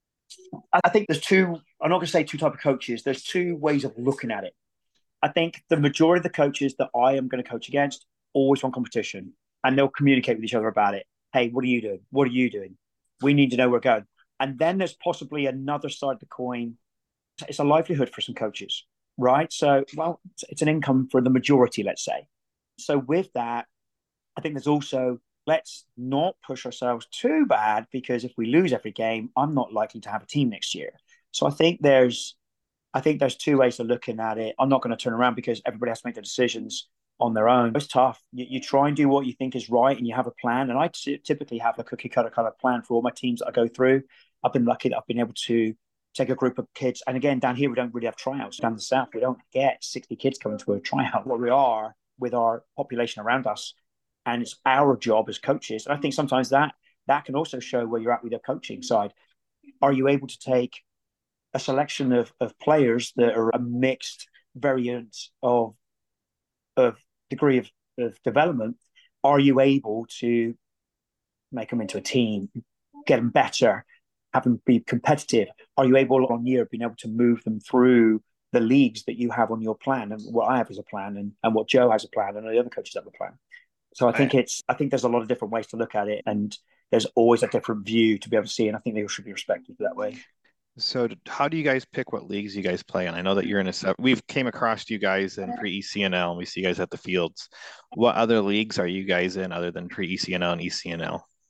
I think there's two, I'm not going to say two type of coaches. There's two ways of looking at it. I think the majority of the coaches that I am going to coach against always want competition, and they'll communicate with each other about it. Hey, what are you doing? What are you doing? We need to know where we're going. And then there's possibly another side of the coin. It's a livelihood for some coaches, right? So, well, it's an income for the majority, let's say. So with that, I think there's also, let's not push ourselves too bad, because if we lose every game, I'm not likely to have a team next year. So I think there's, I think there's two ways of looking at it. I'm not going to turn around, because everybody has to make their decisions on their own. It's tough. You, you try and do what you think is right, and you have a plan. And I t- typically have a cookie cutter kind of plan for all my teams that I go through. I've been lucky that I've been able to take a group of kids. And again, down here, we don't really have tryouts. Down the south, we don't get sixty kids coming to a tryout. What we are with our population around us, and it's our job as coaches. And I think sometimes that that can also show where you're at with the coaching side. Are you able to take a selection of, of players that are a mixed variant of of degree of, of development? Are you able to make them into a team, get them better, have them be competitive? Are you able on year being able to move them through the leagues that you have on your plan, and what I have as a plan, and, and what Joe has a plan, and the other coaches have a plan? So I think it's I think there's a lot of different ways to look at it, and there's always a different view to be able to see, and I think they should be respected that way. So how do you guys pick what leagues you guys play in? I know that you're in a we've came across you guys in pre-E C N L, and we see you guys at the fields. What other leagues are you guys in other than pre-E C N L and E C N L?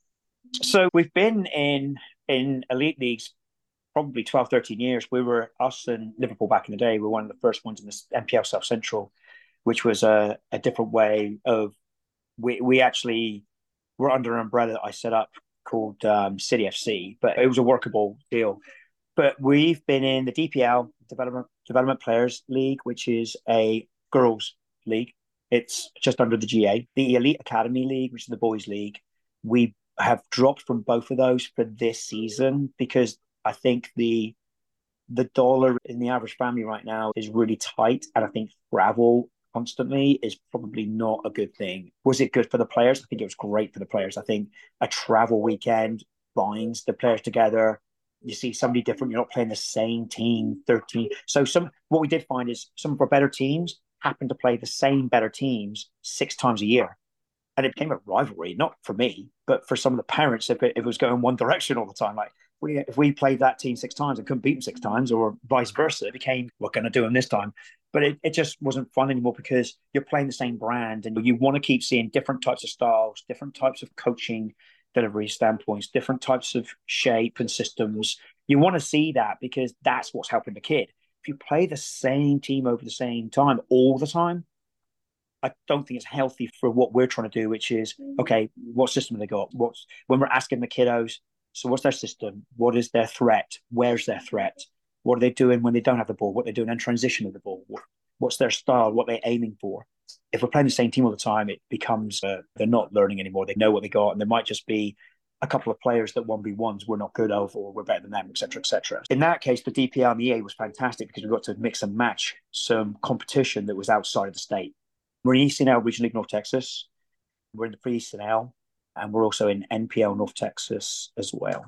So we've been in in elite leagues probably twelve, thirteen years. We were, us and Liverpool back in the day, were one of the first ones in the N P L South Central, which was a, a different way of, we, we actually were under an umbrella that I set up called um, City F C, but it was a workable deal. But we've been in the D P L, Development Development Players League, which is a girls' league. It's just under the G A. The Elite Academy League, which is the boys' league, we have dropped from both of those for this season because I think the the dollar in the average family right now is really tight, and I think travel constantly is probably not a good thing. Was it good for the players? I think it was great for the players. I think a travel weekend binds the players together. You see somebody different. You're not playing the same team thirteen. So some what we did find is some of our better teams happen to play the same better teams six times a year. And it became a rivalry, not for me, but for some of the parents if it, if it was going one direction all the time. Like we, if we played that team six times and couldn't beat them six times, or vice versa, it became we're going to do them this time. But it, it just wasn't fun anymore because you're playing the same brand and you want to keep seeing different types of styles, different types of coaching delivery standpoints, different types of shape and systems. You want to see that because that's what's helping the kid. If you play the same team over the same time all the time, I don't think it's healthy for what we're trying to do, which is okay, what system have they got? What's when we're asking the kiddos, so what's their system? What is their threat? Where's their threat? What are they doing when they don't have the ball? What they're doing in transition of the ball? What's their style? What they're aiming for? If we're playing the same team all the time, it becomes uh, they're not learning anymore. They know what they got, and there might just be a couple of players that one v ones we're not good of, or we're better than them, et cetera, et cetera. In that case, the D P L and the E A was fantastic because we got to mix and match some competition that was outside of the state. We're in E C N L Regional League North Texas. We're in the pre-E C N L, and we're also in N P L North Texas as well.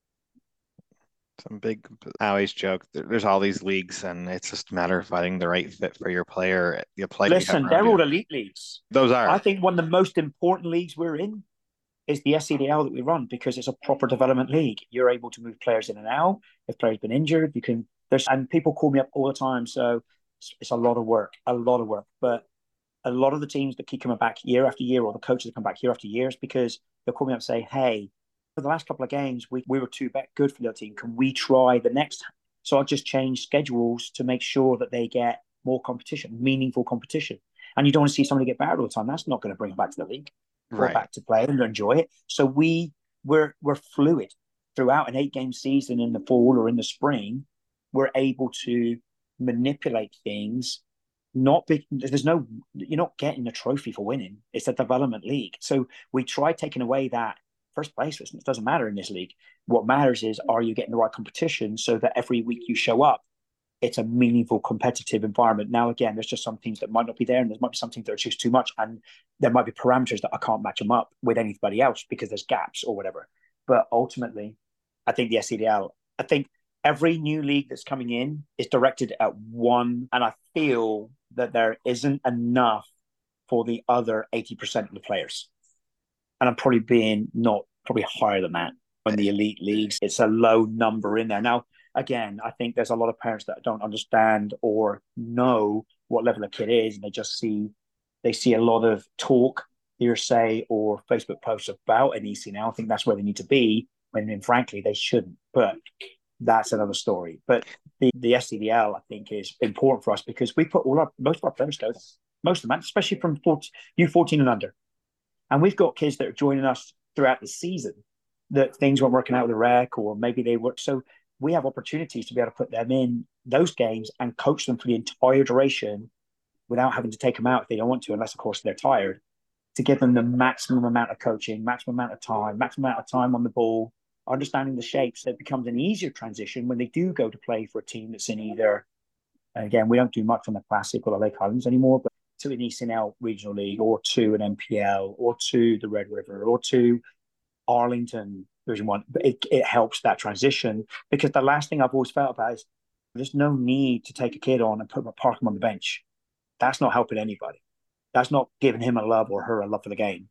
Some big, I always joke, there's all these leagues, and it's just a matter of finding the right fit for your player. The player Listen, they're all elite leagues. Those are. I think one of the most important leagues we're in is the S C D L that we run because it's a proper development league. You're able to move players in and out. If players been injured, you can. There's and people call me up all the time, so it's, it's a lot of work, a lot of work. But a lot of the teams that keep coming back year after year, or the coaches that come back year after year, is because they'll call me up and say, "Hey, for the last couple of games, we, we were too good for the other team. Can we try the next time?" So I'll just change schedules to make sure that they get more competition, meaningful competition. And you don't want to see somebody get bad all the time. That's not going to bring them back to the league or Right. back to play and enjoy it. So we we're we're fluid throughout an eight game season in the fall or in the spring. We're able to manipulate things. Not big. There's no. You're not getting a trophy for winning. It's a development league. So we try taking away that first place. It doesn't matter in this league. What matters is are you getting the right competition so that every week you show up, it's a meaningful competitive environment. Now, again, there's just some teams that might not be there, and there might be some teams that are just too much, and there might be parameters that I can't match them up with anybody else because there's gaps or whatever. But ultimately, I think the S C D L. I think every new league that's coming in is directed at one, and I feel that there isn't enough for the other eighty percent of the players. And I'm probably being not probably higher than that in the elite leagues. It's a low number in there. Now, again, I think there's a lot of parents that don't understand or know what level a kid is, and they just see they see a lot of talk, hearsay, or Facebook posts about an E C now. I think that's where they need to be, when, and frankly, they shouldn't. But that's another story. But the, the S C D L, I think, is important for us because we put all our most of our players go there. Most of them, especially from U fourteen and under. And we've got kids that are joining us throughout the season that things weren't working out with the rec, or maybe they work. So we have opportunities to be able to put them in those games and coach them for the entire duration without having to take them out if they don't want to, unless, of course, they're tired, to give them the maximum amount of coaching, maximum amount of time, maximum amount of time on the ball, understanding the shapes. That becomes an easier transition when they do go to play for a team that's in either, and again, we don't do much on the Classic or the Lake Highlands anymore, but to an E C N L Regional League, or to an N P L, or to the Red River, or to Arlington Division One. It, it helps that transition, because the last thing I've always felt about is there's no need to take a kid on and put park him on the bench. That's not helping anybody. That's not giving him a love or her a love for the game.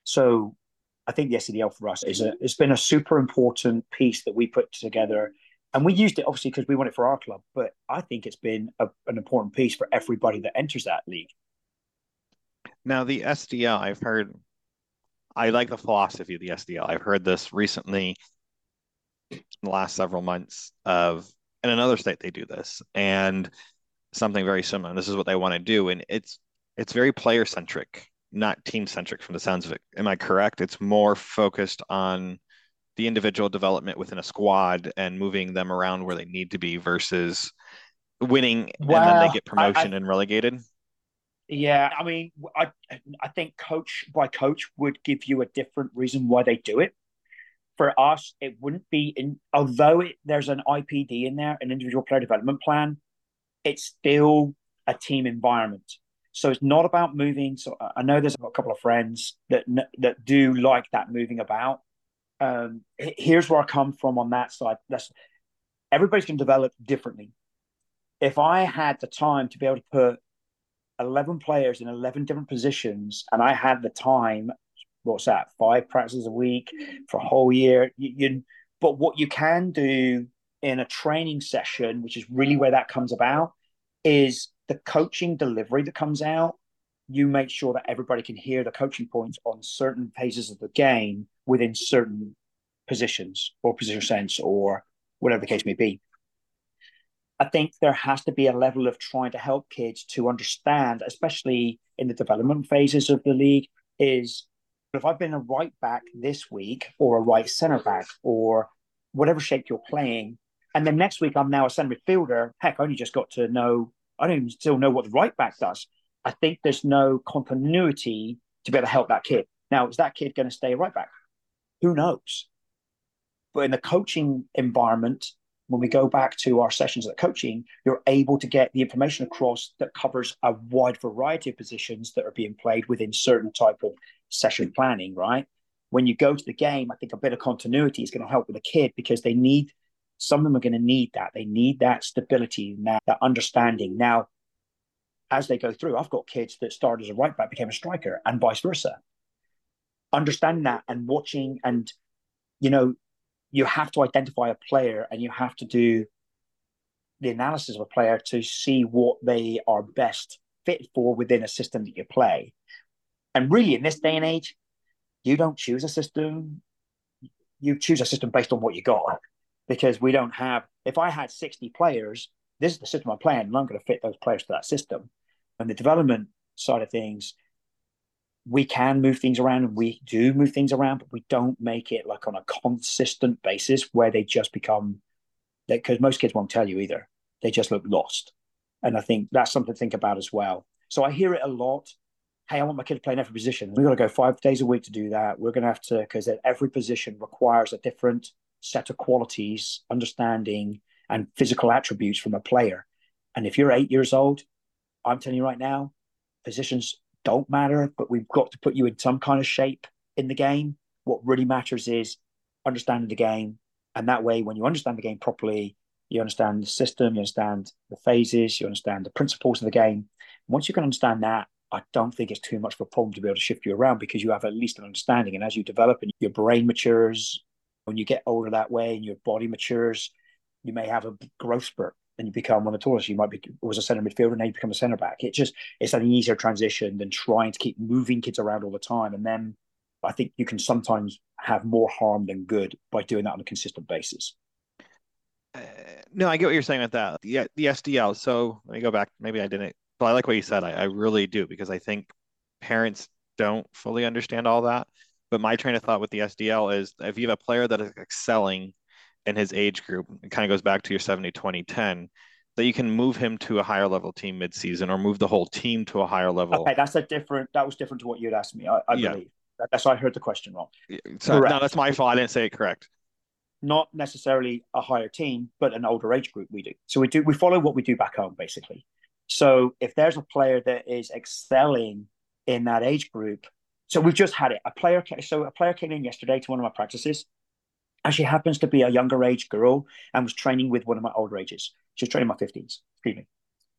So I think the S C D L for us is a it's been a super important piece that we put together. And we used it obviously because we want it for our club, but I think it's been a, an important piece for everybody that enters that league. Now the S D L, I've heard I like the philosophy of the S D L. I've heard this recently in the last several months of, in another state they do this, and something very similar. And this is what they want to do, and it's it's very player centric, not team centric from the sounds of it. Am I correct? It's more focused on the individual development within a squad and moving them around where they need to be versus winning and then they Well, get I, I promotion and relegated. yeah, I mean, I I think coach by coach would give you a different reason why they do it. For us, it wouldn't be in, although it, there's an I P D in there, an individual player development plan, it's still a team environment. So it's not about moving. So I know there's a couple of friends that that do like that moving about. Um, here's where I come from on that side. That's everybody's going to develop differently. If I had the time to be able to put eleven players in eleven different positions and I had the time, what's that, five practices a week for a whole year, you, you but what you can do in a training session, which is really where that comes about, is the coaching delivery that comes out. You make sure that everybody can hear the coaching points on certain phases of the game within certain positions or position sense or whatever the case may be. I think there has to be a level of trying to help kids to understand, especially in the development phases of the league, is if I've been a right back this week or a right centre back or whatever shape you're playing, and then next week I'm now a centre midfielder, heck, I only just got to know, I don't even still know what the right back does. I think there's no continuity to be able to help that kid. Now, is that kid going to stay right back? Who knows? But in the coaching environment, when we go back to our sessions at coaching, you're able to get the information across that covers a wide variety of positions that are being played within certain type of session planning, right? When you go to the game, I think a bit of continuity is going to help with the kid because they need, some of them are going to need that. They need that stability, now, that understanding. Now, as they go through, I've got kids that started as a right back, became a striker, and vice versa. Understanding that and watching, and, you know, you have to identify a player and you have to do the analysis of a player to see what they are best fit for within a system that you play. And really, in this day and age, you don't choose a system. You choose a system based on what you got. Because we don't have, if I had sixty players, this is the system I'm playing, and I'm going to fit those players to that system. And the development side of things, we can move things around and we do move things around, but we don't make it like on a consistent basis where they just become, because most kids won't tell you either. They just look lost. And I think that's something to think about as well. So I hear it a lot. Hey, I want my kid to play in every position. We've got to go five days a week to do that. We're going to have to, because every position requires a different set of qualities, understanding, and physical attributes from a player. And if you're eight years old, I'm telling you right now, positions don't matter, but we've got to put you in some kind of shape in the game. What really matters is understanding the game. And that way, when you understand the game properly, you understand the system, you understand the phases, you understand the principles of the game. Once you can understand that, I don't think it's too much of a problem to be able to shift you around because you have at least an understanding. And as you develop and your brain matures, when you get older that way and your body matures, you may have a growth spurt and you become one of the tallest. You might be was a centre midfielder, now you become a centre back. It just it's an easier transition than trying to keep moving kids around all the time. And then I think you can sometimes have more harm than good by doing that on a consistent basis. Uh, no, I get what you're saying with that. The, the S D L. So let me go back. Maybe I didn't, but I like what you said. I, I really do because I think parents don't fully understand all that. But my train of thought with the S D L is if you have a player that is excelling in his age group, it kind of goes back to your seventy twenty ten, that you can move him to a higher level team midseason or move the whole team to a higher level. Okay, that's a different, that was different to what you'd asked me, I, I yeah. believe. That's why I heard the question wrong. So, no, that's my fault. I didn't say it correct. Not necessarily a higher team, but an older age group we do. So we do, we follow what we do back home, basically. So if there's a player that is excelling in that age group, so we've just had it. A player, so a player came in yesterday to one of my practices, and she happens to be a younger age girl and was training with one of my older ages. She was training in my fifteens, excuse me.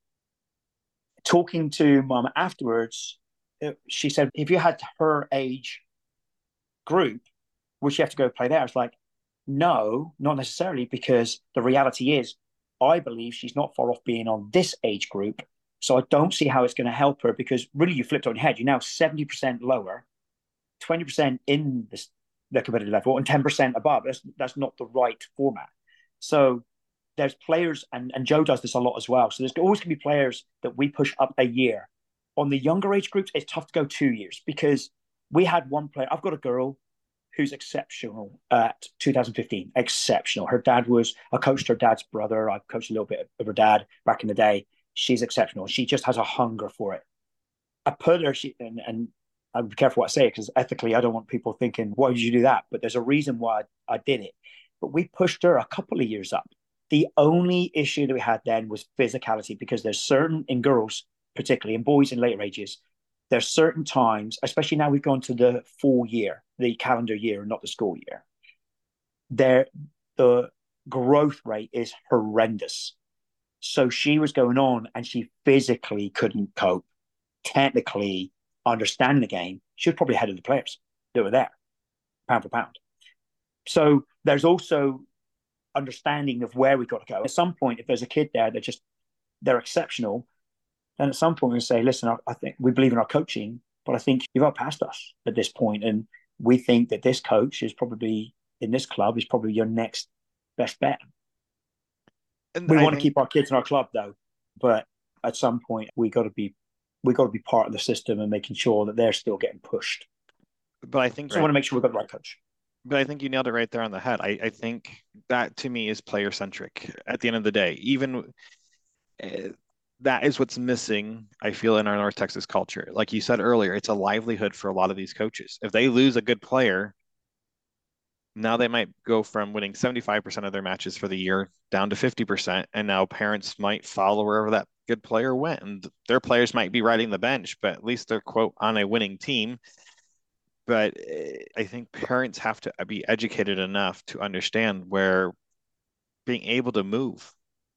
Talking to mum afterwards, she said, if you had her age group, would she have to go play there? I was like, no, not necessarily, because the reality is, I believe she's not far off being on this age group. So I don't see how it's going to help her because really you flipped on your head. You're now seventy percent lower twenty percent in this, the competitive level and ten percent above. That's, that's not the right format. So there's players, and, and Joe does this a lot as well. So there's always going to be players that we push up a year. On the younger age groups, it's tough to go two years because we had one player. I've got a girl who's exceptional at two thousand fifteen. Exceptional. Her dad was, I coached her dad's brother. I coached a little bit of her dad back in the day. She's exceptional. She just has a hunger for it. I put her, she, and, and I'll be careful what I say because ethically, I don't want people thinking, why did you do that? But there's a reason why I, I did it. But we pushed her a couple of years up. The only issue that we had then was physicality because there's certain, in girls, particularly in boys in later ages, there's certain times, especially now we've gone to the full year, the calendar year, not the school year. There, the growth rate is horrendous. So she was going on and she physically couldn't cope. Technically, understand the game. She was probably ahead of the players that were there, pound for pound. So there's also understanding of where we got to go. At some point, if there's a kid there that just, they're exceptional, then at some point we say, listen, I, I think we believe in our coaching, but I think you've outpassed us at this point, and we think that this coach is probably, in this club, is probably your next best bet. And we I want think... to keep our kids in our club though, but at some point we got to be, we got to be part of the system and making sure that they're still getting pushed. But I think so right. I want to make sure we've got the right coach. But I think you nailed it right there on the head. I, I think that to me is player centric at the end of the day. Even uh, that is what's missing, I feel, in our North Texas culture. Like you said earlier, it's a livelihood for a lot of these coaches. If they lose a good player, now they might go from winning seventy-five percent of their matches for the year down to fifty percent. And now parents might follow wherever that good player went. And their players might be riding the bench, but at least they're, quote, on a winning team. But I think parents have to be educated enough to understand where being able to move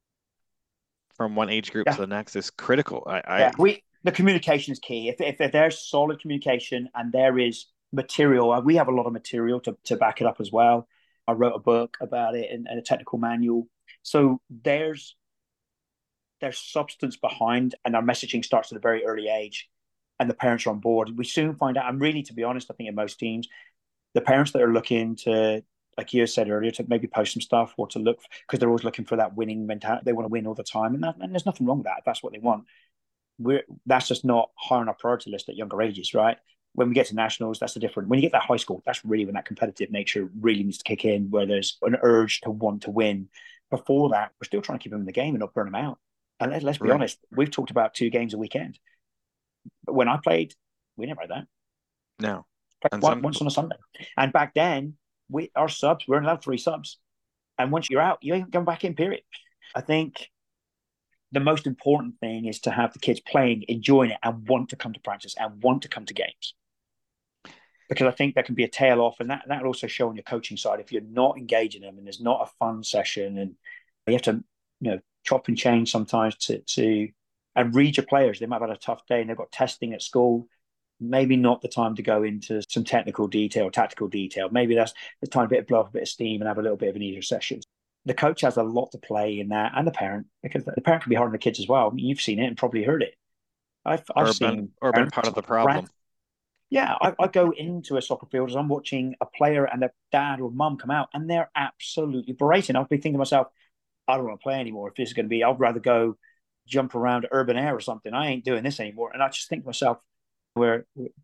from one age group yeah. to the next is critical. I, I yeah, we the communication is key. If, if if there's solid communication and there is material, we have a lot of material to, to back it up as well. I wrote a book about it and, and a technical manual. So there's there's substance behind, and our messaging starts at a very early age. And the parents are on board. We soon find out, and really, to be honest, I think in most teams, the parents that are looking to, like you said earlier, to maybe post some stuff or to look, because they're always looking for that winning mentality. They want to win all the time. And, that, and there's nothing wrong with that if that's what they want. We're, that's just not high on our priority list at younger ages, right? When we get to nationals, that's the different. When you get that high school, that's really when that competitive nature really needs to kick in, where there's an urge to want to win. Before that, we're still trying to keep them in the game and not burn them out. And let, let's be right. honest, we've talked about two games a weekend. But when I played, we never had that. No. One, some... Once on a Sunday. And back then, we our subs, we we're allowed three subs. And once you're out, you ain't going back in, period. I think the most important thing is to have the kids playing, enjoying it, and want to come to practice and want to come to games. Because I think there can be a tail off, and that that will also show on your coaching side. If you're not engaging them and there's not a fun session, and you have to, you know, chop and change sometimes to to and read your players. They might have had a tough day and they've got testing at school. Maybe not the time to go into some technical detail, tactical detail. Maybe that's the time to blow off a bit of steam and have a little bit of an easier session. The coach has a lot to play in that, and the parent, because the parent can be hard on the kids as well. I mean, you've seen it and probably heard it. I've, I've or seen been, or been part of the problem. Brand, yeah, I, I go into a soccer field as I'm watching a player and their dad or mum come out, and they're absolutely berating. I'll be thinking to myself, I don't want to play anymore. If this is going to be, I'd rather go jump around urban air or something. I ain't doing this anymore. And I just think to myself, where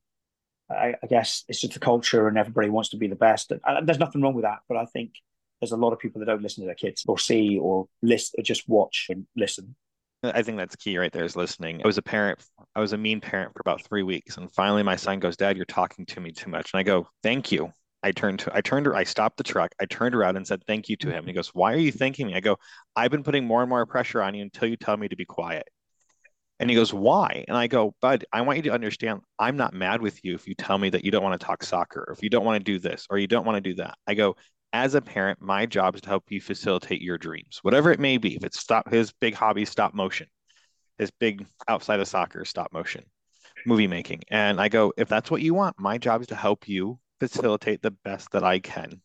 I, I guess it's just the culture and everybody wants to be the best. And, and there's nothing wrong with that. But I think there's a lot of people that don't listen to their kids or see or list or just watch and listen. I think that's key right there is listening. I was a parent. I was a mean parent for about three weeks. And finally my son goes, Dad, you're talking to me too much. And I go, thank you. I turned to, I turned her, I stopped the truck. I turned around and said, thank you to him. And he goes, why are you thanking me? I go, I've been putting more and more pressure on you until you tell me to be quiet. And he goes, why? And I go, Bud, I want you to understand, I'm not mad with you if you tell me that you don't want to talk soccer, or if you don't want to do this, or you don't want to do that. I go, as a parent, my job is to help you facilitate your dreams, whatever it may be. If it's stop his big hobby, stop motion, his big outside of soccer, stop motion, movie making. And I go, if that's what you want, my job is to help you facilitate the best that I can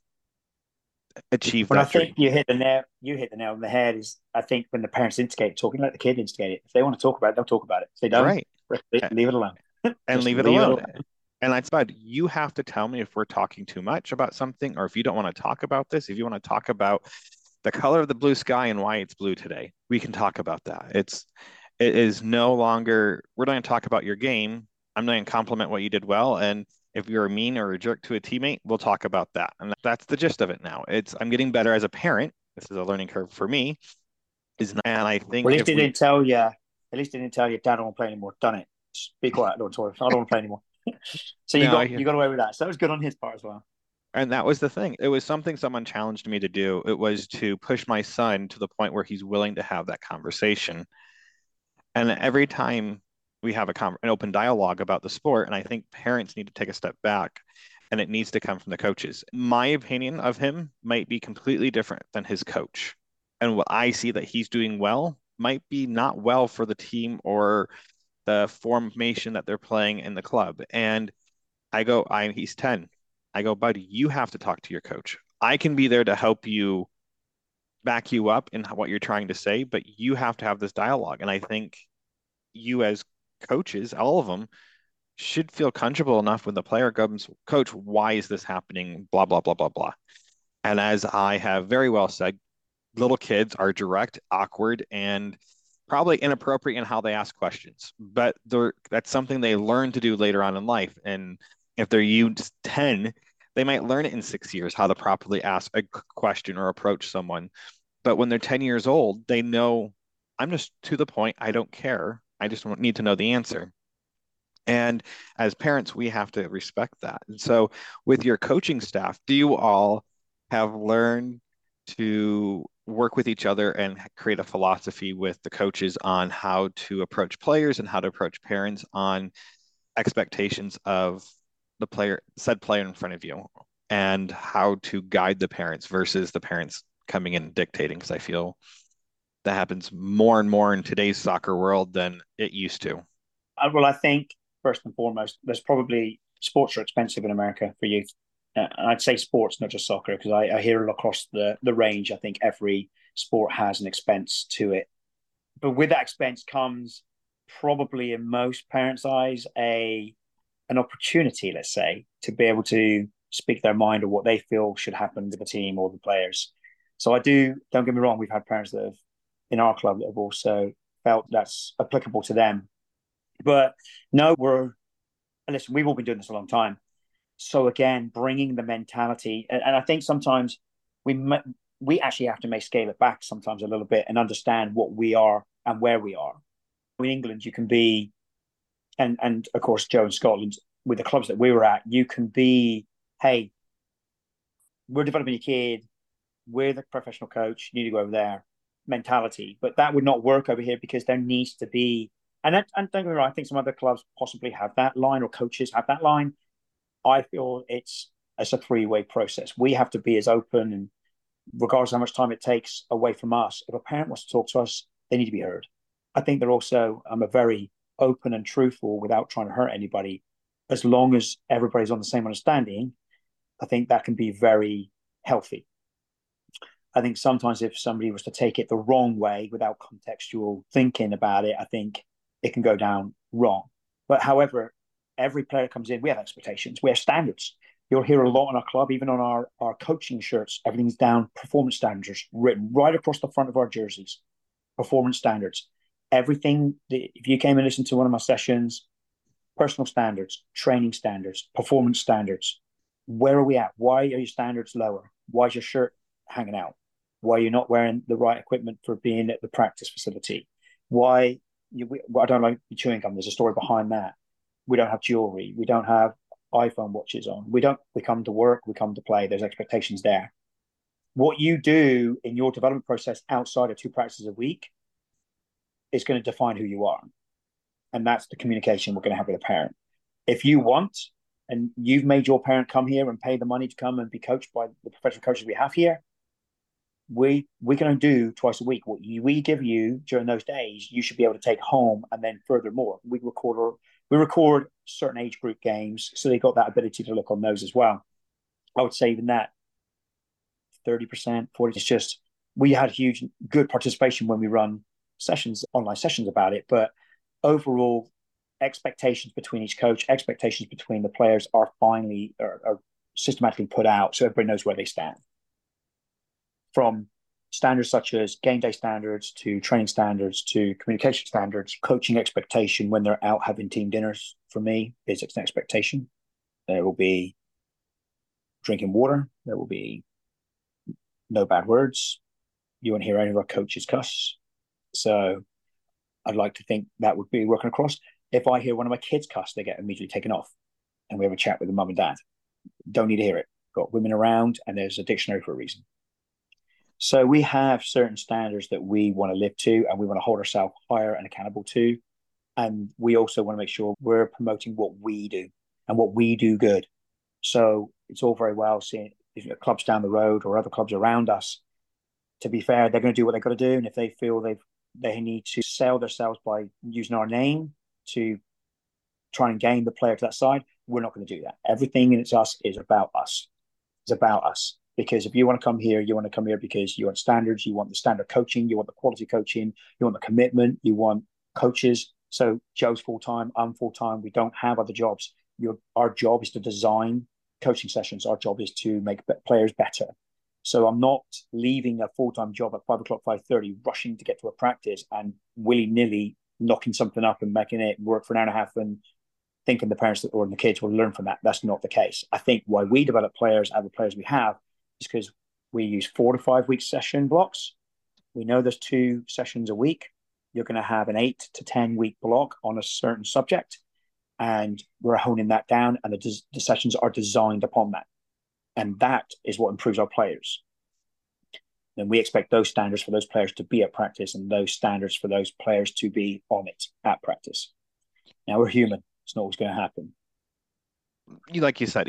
achieve when that I think dream. you hit the nail you hit the nail on the head is I think when the parents instigate talking, let the kid instigate it. If they want to talk about it, they'll talk about it. If they don't, right. leave it alone. And leave it leave alone. It alone. And that's about, you have to tell me if we're talking too much about something, or if you don't want to talk about this, if you want to talk about the color of the blue sky and why it's blue today, we can talk about that. It's, it is no longer, we're not going to talk about your game. I'm not going to compliment what you did well. And if you're a mean or a jerk to a teammate, we'll talk about that. And that's the gist of it now. It's, I'm getting better as a parent. This is a learning curve for me. Is, and I Well, think at least if they we, didn't tell you. At least they didn't tell you, Dad, I don't want to play anymore. Done it. Just be quiet. Don't talk. I don't want to play anymore. So you no, got you got away with that. So that was good on his part as well. and that was the thing. It was something someone challenged me to do. It was to push my son to the point where he's willing to have that conversation. And every time we have a con an open dialogue about the sport, and I think parents need to take a step back, and it needs to come from the coaches. My opinion of him might be completely different than his coach. And what I see that he's doing well might be not well for the team or the formation that they're playing in the club. And I go, I he's ten. I go, buddy, you have to talk to your coach. I can be there to help you, back you up in what you're trying to say, but you have to have this dialogue. And I think you as coaches, all of them, should feel comfortable enough when the player comes, coach, why is this happening? Blah, blah, blah, blah, blah. And as I have very well said, little kids are direct, awkward, and probably inappropriate in how they ask questions. But they're, that's something they learn to do later on in life. And if they're you ten, they might learn it in six years how to properly ask a question or approach someone. But when they're ten years old, they know, I'm just to the point. I don't care. I just need to know the answer. And as parents, we have to respect that. And so, with your coaching staff, do you all have learned to work with each other and create a philosophy with the coaches on how to approach players and how to approach parents on expectations of the player, said player in front of you, and how to guide the parents versus the parents coming in and dictating? Because I feel that happens more and more in today's soccer world than it used to. Uh, well, I think first and foremost, there's probably sports are expensive in America for youth. Uh, and I'd say sports, not just soccer, because I, I hear across the, the range, I think every sport has an expense to it. But with that expense comes probably in most parents' eyes a an opportunity, let's say, to be able to speak their mind or what they feel should happen to the team or the players. So I do, don't get me wrong, we've had parents that have in our club that have also felt that's applicable to them. But no, we're, listen, we've all been doing this a long time. So again, bringing the mentality, and, and I think sometimes we we actually have to may scale it back sometimes a little bit and understand what we are and where we are. In England, you can be, and and of course, Joe in Scotland, with the clubs that we were at, you can be, hey, we're developing a kid, we're the professional coach, you need to go over there, mentality. But that would not work over here because there needs to be, and, that, and don't get me wrong, I think some other clubs possibly have that line or coaches have that line. I feel it's it's a three-way process. We have to be as open and regardless of how much time it takes away from us, if a parent wants to talk to us, they need to be heard. I think they're also um, a very open and truthful without trying to hurt anybody. As long as everybody's on the same understanding, I think that can be very healthy. I think sometimes if somebody was to take it the wrong way without contextual thinking about it, I think it can go down wrong. But however, every player that comes in, we have expectations, we have standards. You'll hear a lot in our club, even on our, our coaching shirts, everything's down, performance standards written right across the front of our jerseys, performance standards. Everything, if you came and listened to one of my sessions, personal standards, training standards, performance standards. Where are we at? Why are your standards lower? Why is your shirt hanging out? Why are you not wearing the right equipment for being at the practice facility? Why, you, we, I don't like chewing gum. There's a story behind that. We don't have jewelry. We don't have iPhone watches on. We don't, we come to work, we come to play. There's expectations there. What you do in your development process outside of two practices a week is going to define who you are. And that's the communication we're going to have with a parent. If you want, and you've made your parent come here and pay the money to come and be coached by the professional coaches we have here, we we're going to do twice a week. What we give you during those days, you should be able to take home, and then furthermore, we record we record certain age group games, so they got that ability to look on those as well. I would say even that thirty percent, forty. It's just we had huge good participation when we run sessions, online sessions about it, but overall, expectations between each coach, expectations between the players are finally are, are systematically put out so everybody knows where they stand. From standards such as game day standards to training standards to communication standards, coaching expectation when they're out having team dinners, for me, is an expectation. There will be drinking water. There will be no bad words. You won't hear any of our coaches cuss. So I'd like to think that would be working across. If I hear one of my kids cuss, they get immediately taken off. And we have a chat with the mum and dad. Don't need to hear it. Got women around and there's a dictionary for a reason. So we have certain standards that we want to live to and we want to hold ourselves higher and accountable to. And we also want to make sure we're promoting what we do and what we do good. So it's all very well seeing clubs down the road or other clubs around us. To be fair, they're going to do what they've got to do. And if they feel they've they need to sell themselves by using our name to try and gain the player to that side, we're not going to do that. Everything in it's us is about us. It's about us. Because if you want to come here, you want to come here because you want standards, you want the standard coaching, you want the quality coaching, you want the commitment, you want coaches. So Joe's full-time, I'm full-time. We don't have other jobs. Your, our job is to design coaching sessions. Our job is to make players better. So I'm not leaving a full-time job at five o'clock, five thirty, rushing to get to a practice and willy-nilly knocking something up and making it work for an hour and a half and thinking the parents or the kids will learn from that. That's not the case. I think why we develop players and the players we have is because we use four to five week session blocks. We know there's two sessions a week. You're going to have an eight to ten week block on a certain subject. And we're honing that down and the, the sessions are designed upon that. And that is what improves our players. Then we expect those standards for those players to be at practice and those standards for those players to be on it at practice. Now, we're human. It's not always going to happen. You like you said,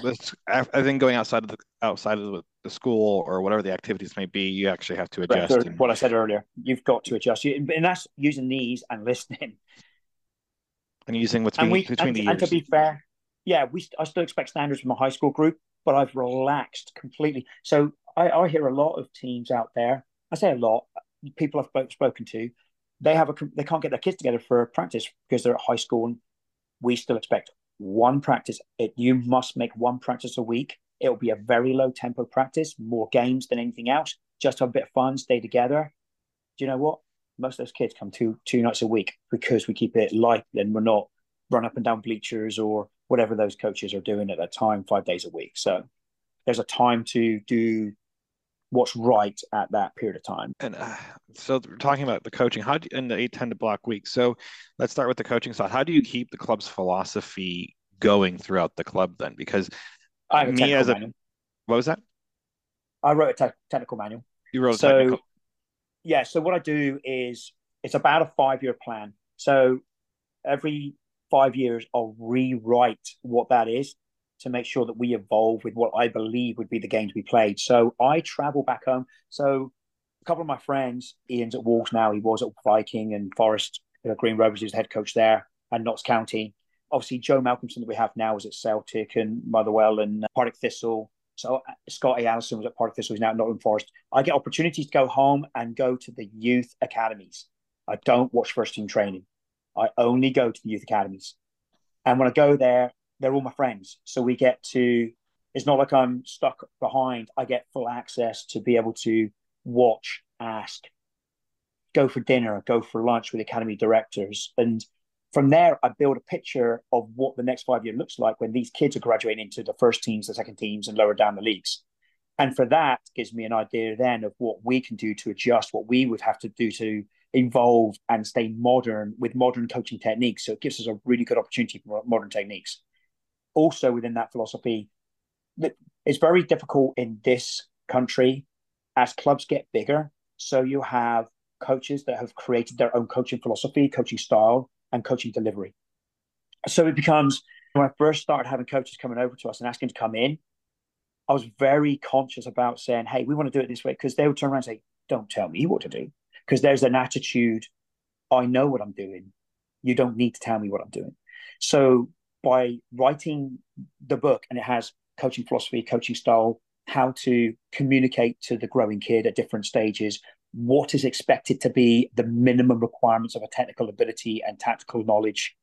I think going outside of the outside of the school or whatever the activities may be, you actually have to adjust. And, what I said earlier, you've got to adjust, and that's using these and listening, and using what's being we, between and, the and years. to be fair, yeah, we I still expect standards from a high school group, but I've relaxed completely. So I, I hear a lot of teams out there. I say a lot. People I've spoken to, they have a they can't get their kids together for practice because they're at high school, and we still expect one practice. It you must make one practice a week. It'll be a very low tempo practice, more games than anything else. Just have a bit of fun, stay together. Do you know what? Most of those kids come two two nights a week because we keep it light and we're not run up and down bleachers or whatever those coaches are doing at that time, five days a week. So there's a time to do what's right at that period of time. And uh, so we're talking about the coaching, how do you, in the eight ten to block week. So let's start with the coaching side. How do you keep the club's philosophy going throughout the club then? Because I have me a as a, manual. What was that? I wrote a te- technical manual. You wrote a so, technical. Yeah. So what I do is it's about a five-year plan. So every five years, I'll rewrite what that is to make sure that we evolve with what I believe would be the game to be played. So I travel back home. So a couple of my friends, Ian's at Wolves now, he was at Viking and Forest, uh, Green Rovers, he was the head coach there, and Notts County. Obviously, Joe Malcolmson that we have now is at Celtic and Motherwell and Partick Thistle. So uh, Scotty Allison was at Partick Thistle, he's now at Nottingham Forest. I get opportunities to go home and go to the youth academies. I don't watch first team training. I only go to the youth academies. And when I go there, they're all my friends. So we get to, it's not like I'm stuck behind. I get full access to be able to watch, ask, go for dinner, go for lunch with academy directors. And from there, I build a picture of what the next five years looks like when these kids are graduating into the first teams, the second teams, and lower down the leagues. And for that, gives me an idea then of what we can do to adjust, what we would have to do to evolve and stay modern with modern coaching techniques. So it gives us a really good opportunity for modern techniques. Also within that philosophy, it's very difficult in this country as clubs get bigger. So you have coaches that have created their own coaching philosophy, coaching style, and coaching delivery. So it becomes, when I first started having coaches coming over to us and asking to come in, I was very conscious about saying, hey, we want to do it this way, because they would turn around and say, don't tell me what to do. Because there's an attitude, I know what I'm doing. You don't need to tell me what I'm doing. So by writing the book, and it has coaching philosophy, coaching style, how to communicate to the growing kid at different stages, what is expected to be the minimum requirements of a technical ability and tactical knowledge,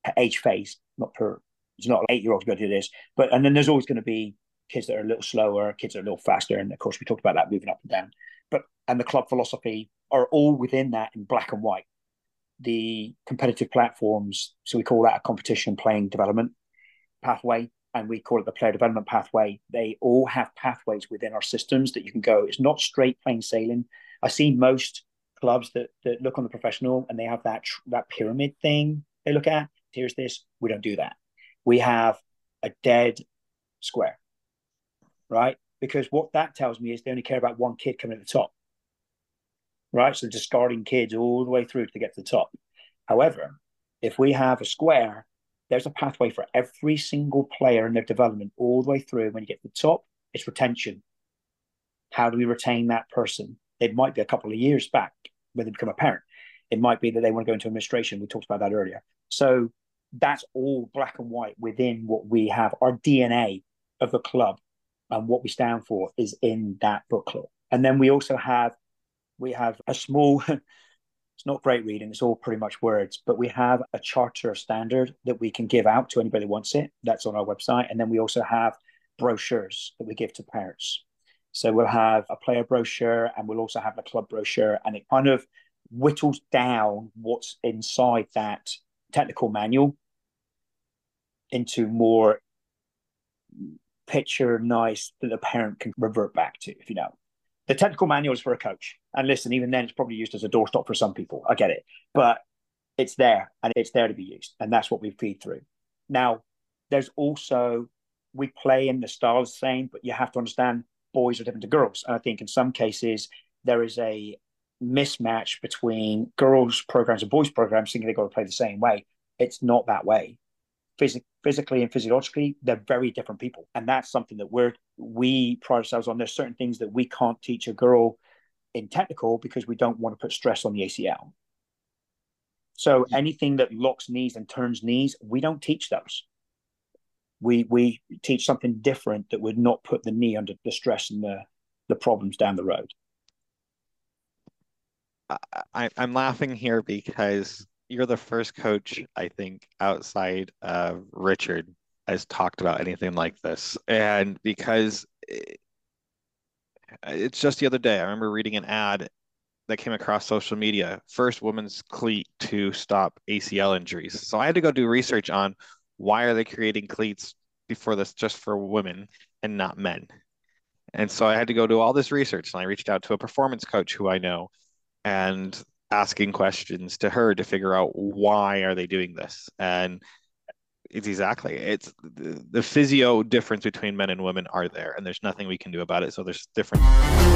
age phase, not per, it's not eight-year-olds going to do this, but, and then there's always going to be kids that are a little slower, kids that are a little faster, and of course we talked about that moving up and down. But, and the club philosophy are all within that in black and white. The competitive platforms, so we call that a competition playing development pathway, and we call it the player development pathway. They all have pathways within our systems that you can go. It's not straight plain sailing. I see most clubs that, that look on the professional and they have that that pyramid thing they look at. Here's this. We don't do that. We have a dead square, right? Because what that tells me is they only care about one kid coming at the top, right? So discarding kids all the way through to get to the top. However, if we have a square, there's a pathway for every single player in their development all the way through. When you get to the top, it's retention. How do we retain that person? It might be a couple of years back when they become a parent. It might be that they want to go into administration. We talked about that earlier. So that's all black and white within what we have. Our D N A of the club and what we stand for is in that booklet. And then we also have, we have a small, it's not great reading, it's all pretty much words, but we have a charter standard that we can give out to anybody who wants it. That's on our website. And then we also have brochures that we give to parents. So we'll have a player brochure and we'll also have a club brochure, and it kind of whittles down what's inside that technical manual into more picture nice that the parent can revert back to, if you know. The technical manual is for a coach. And listen, even then it's probably used as a doorstop for some people. I get it. But it's there and it's there to be used. And that's what we feed through. Now, there's also, we play in the styles the same, but you have to understand boys are different to girls. And I think in some cases, there is a mismatch between girls' programs and boys' programs thinking they've got to play the same way. It's not that way. Phys- physically and physiologically, they're very different people. And that's something that we're, we pride ourselves on. There's certain things that we can't teach a girl in technical because we don't want to put stress on the A C L. So anything that locks knees and turns knees, we don't teach those. We we teach something different that would not put the knee under the stress and the, the problems down the road. I, I'm laughing here because you're the first coach, I think, outside of Richard has talked about anything like this. And because it, it's just the other day, I remember reading an ad that came across social media, first women's cleat to stop A C L injuries. So I had to go do research on why are they creating cleats before this just for women and not men? And so I had to go do all this research, and I reached out to a performance coach who I know and asking questions to her to figure out why are they doing this. And it's exactly, it's the, the physio difference between men and women are there, and there's nothing we can do about it. So there's different.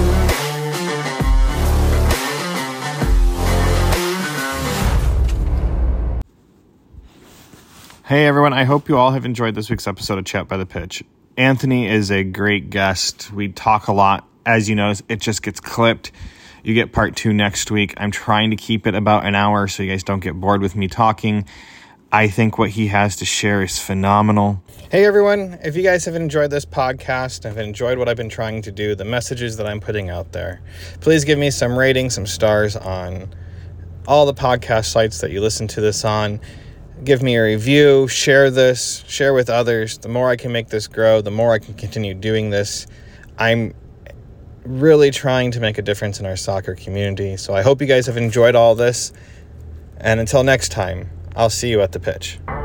Hey everyone, I hope you all have enjoyed this week's episode of Chat by the Pitch. Anthony is a great guest. We talk a lot. As you know, it just gets clipped. You get part two next week. I'm trying to keep it about an hour so you guys don't get bored with me talking. I think what he has to share is phenomenal. Hey everyone, if you guys have enjoyed this podcast, have enjoyed what I've been trying to do, the messages that I'm putting out there, please give me some ratings, some stars on all the podcast sites that you listen to this on. Give me a review, share this, share with others. The more I can make this grow, the more I can continue doing this. I'm really trying to make a difference in our soccer community. So I hope you guys have enjoyed all this. And until next time, I'll see you at the pitch.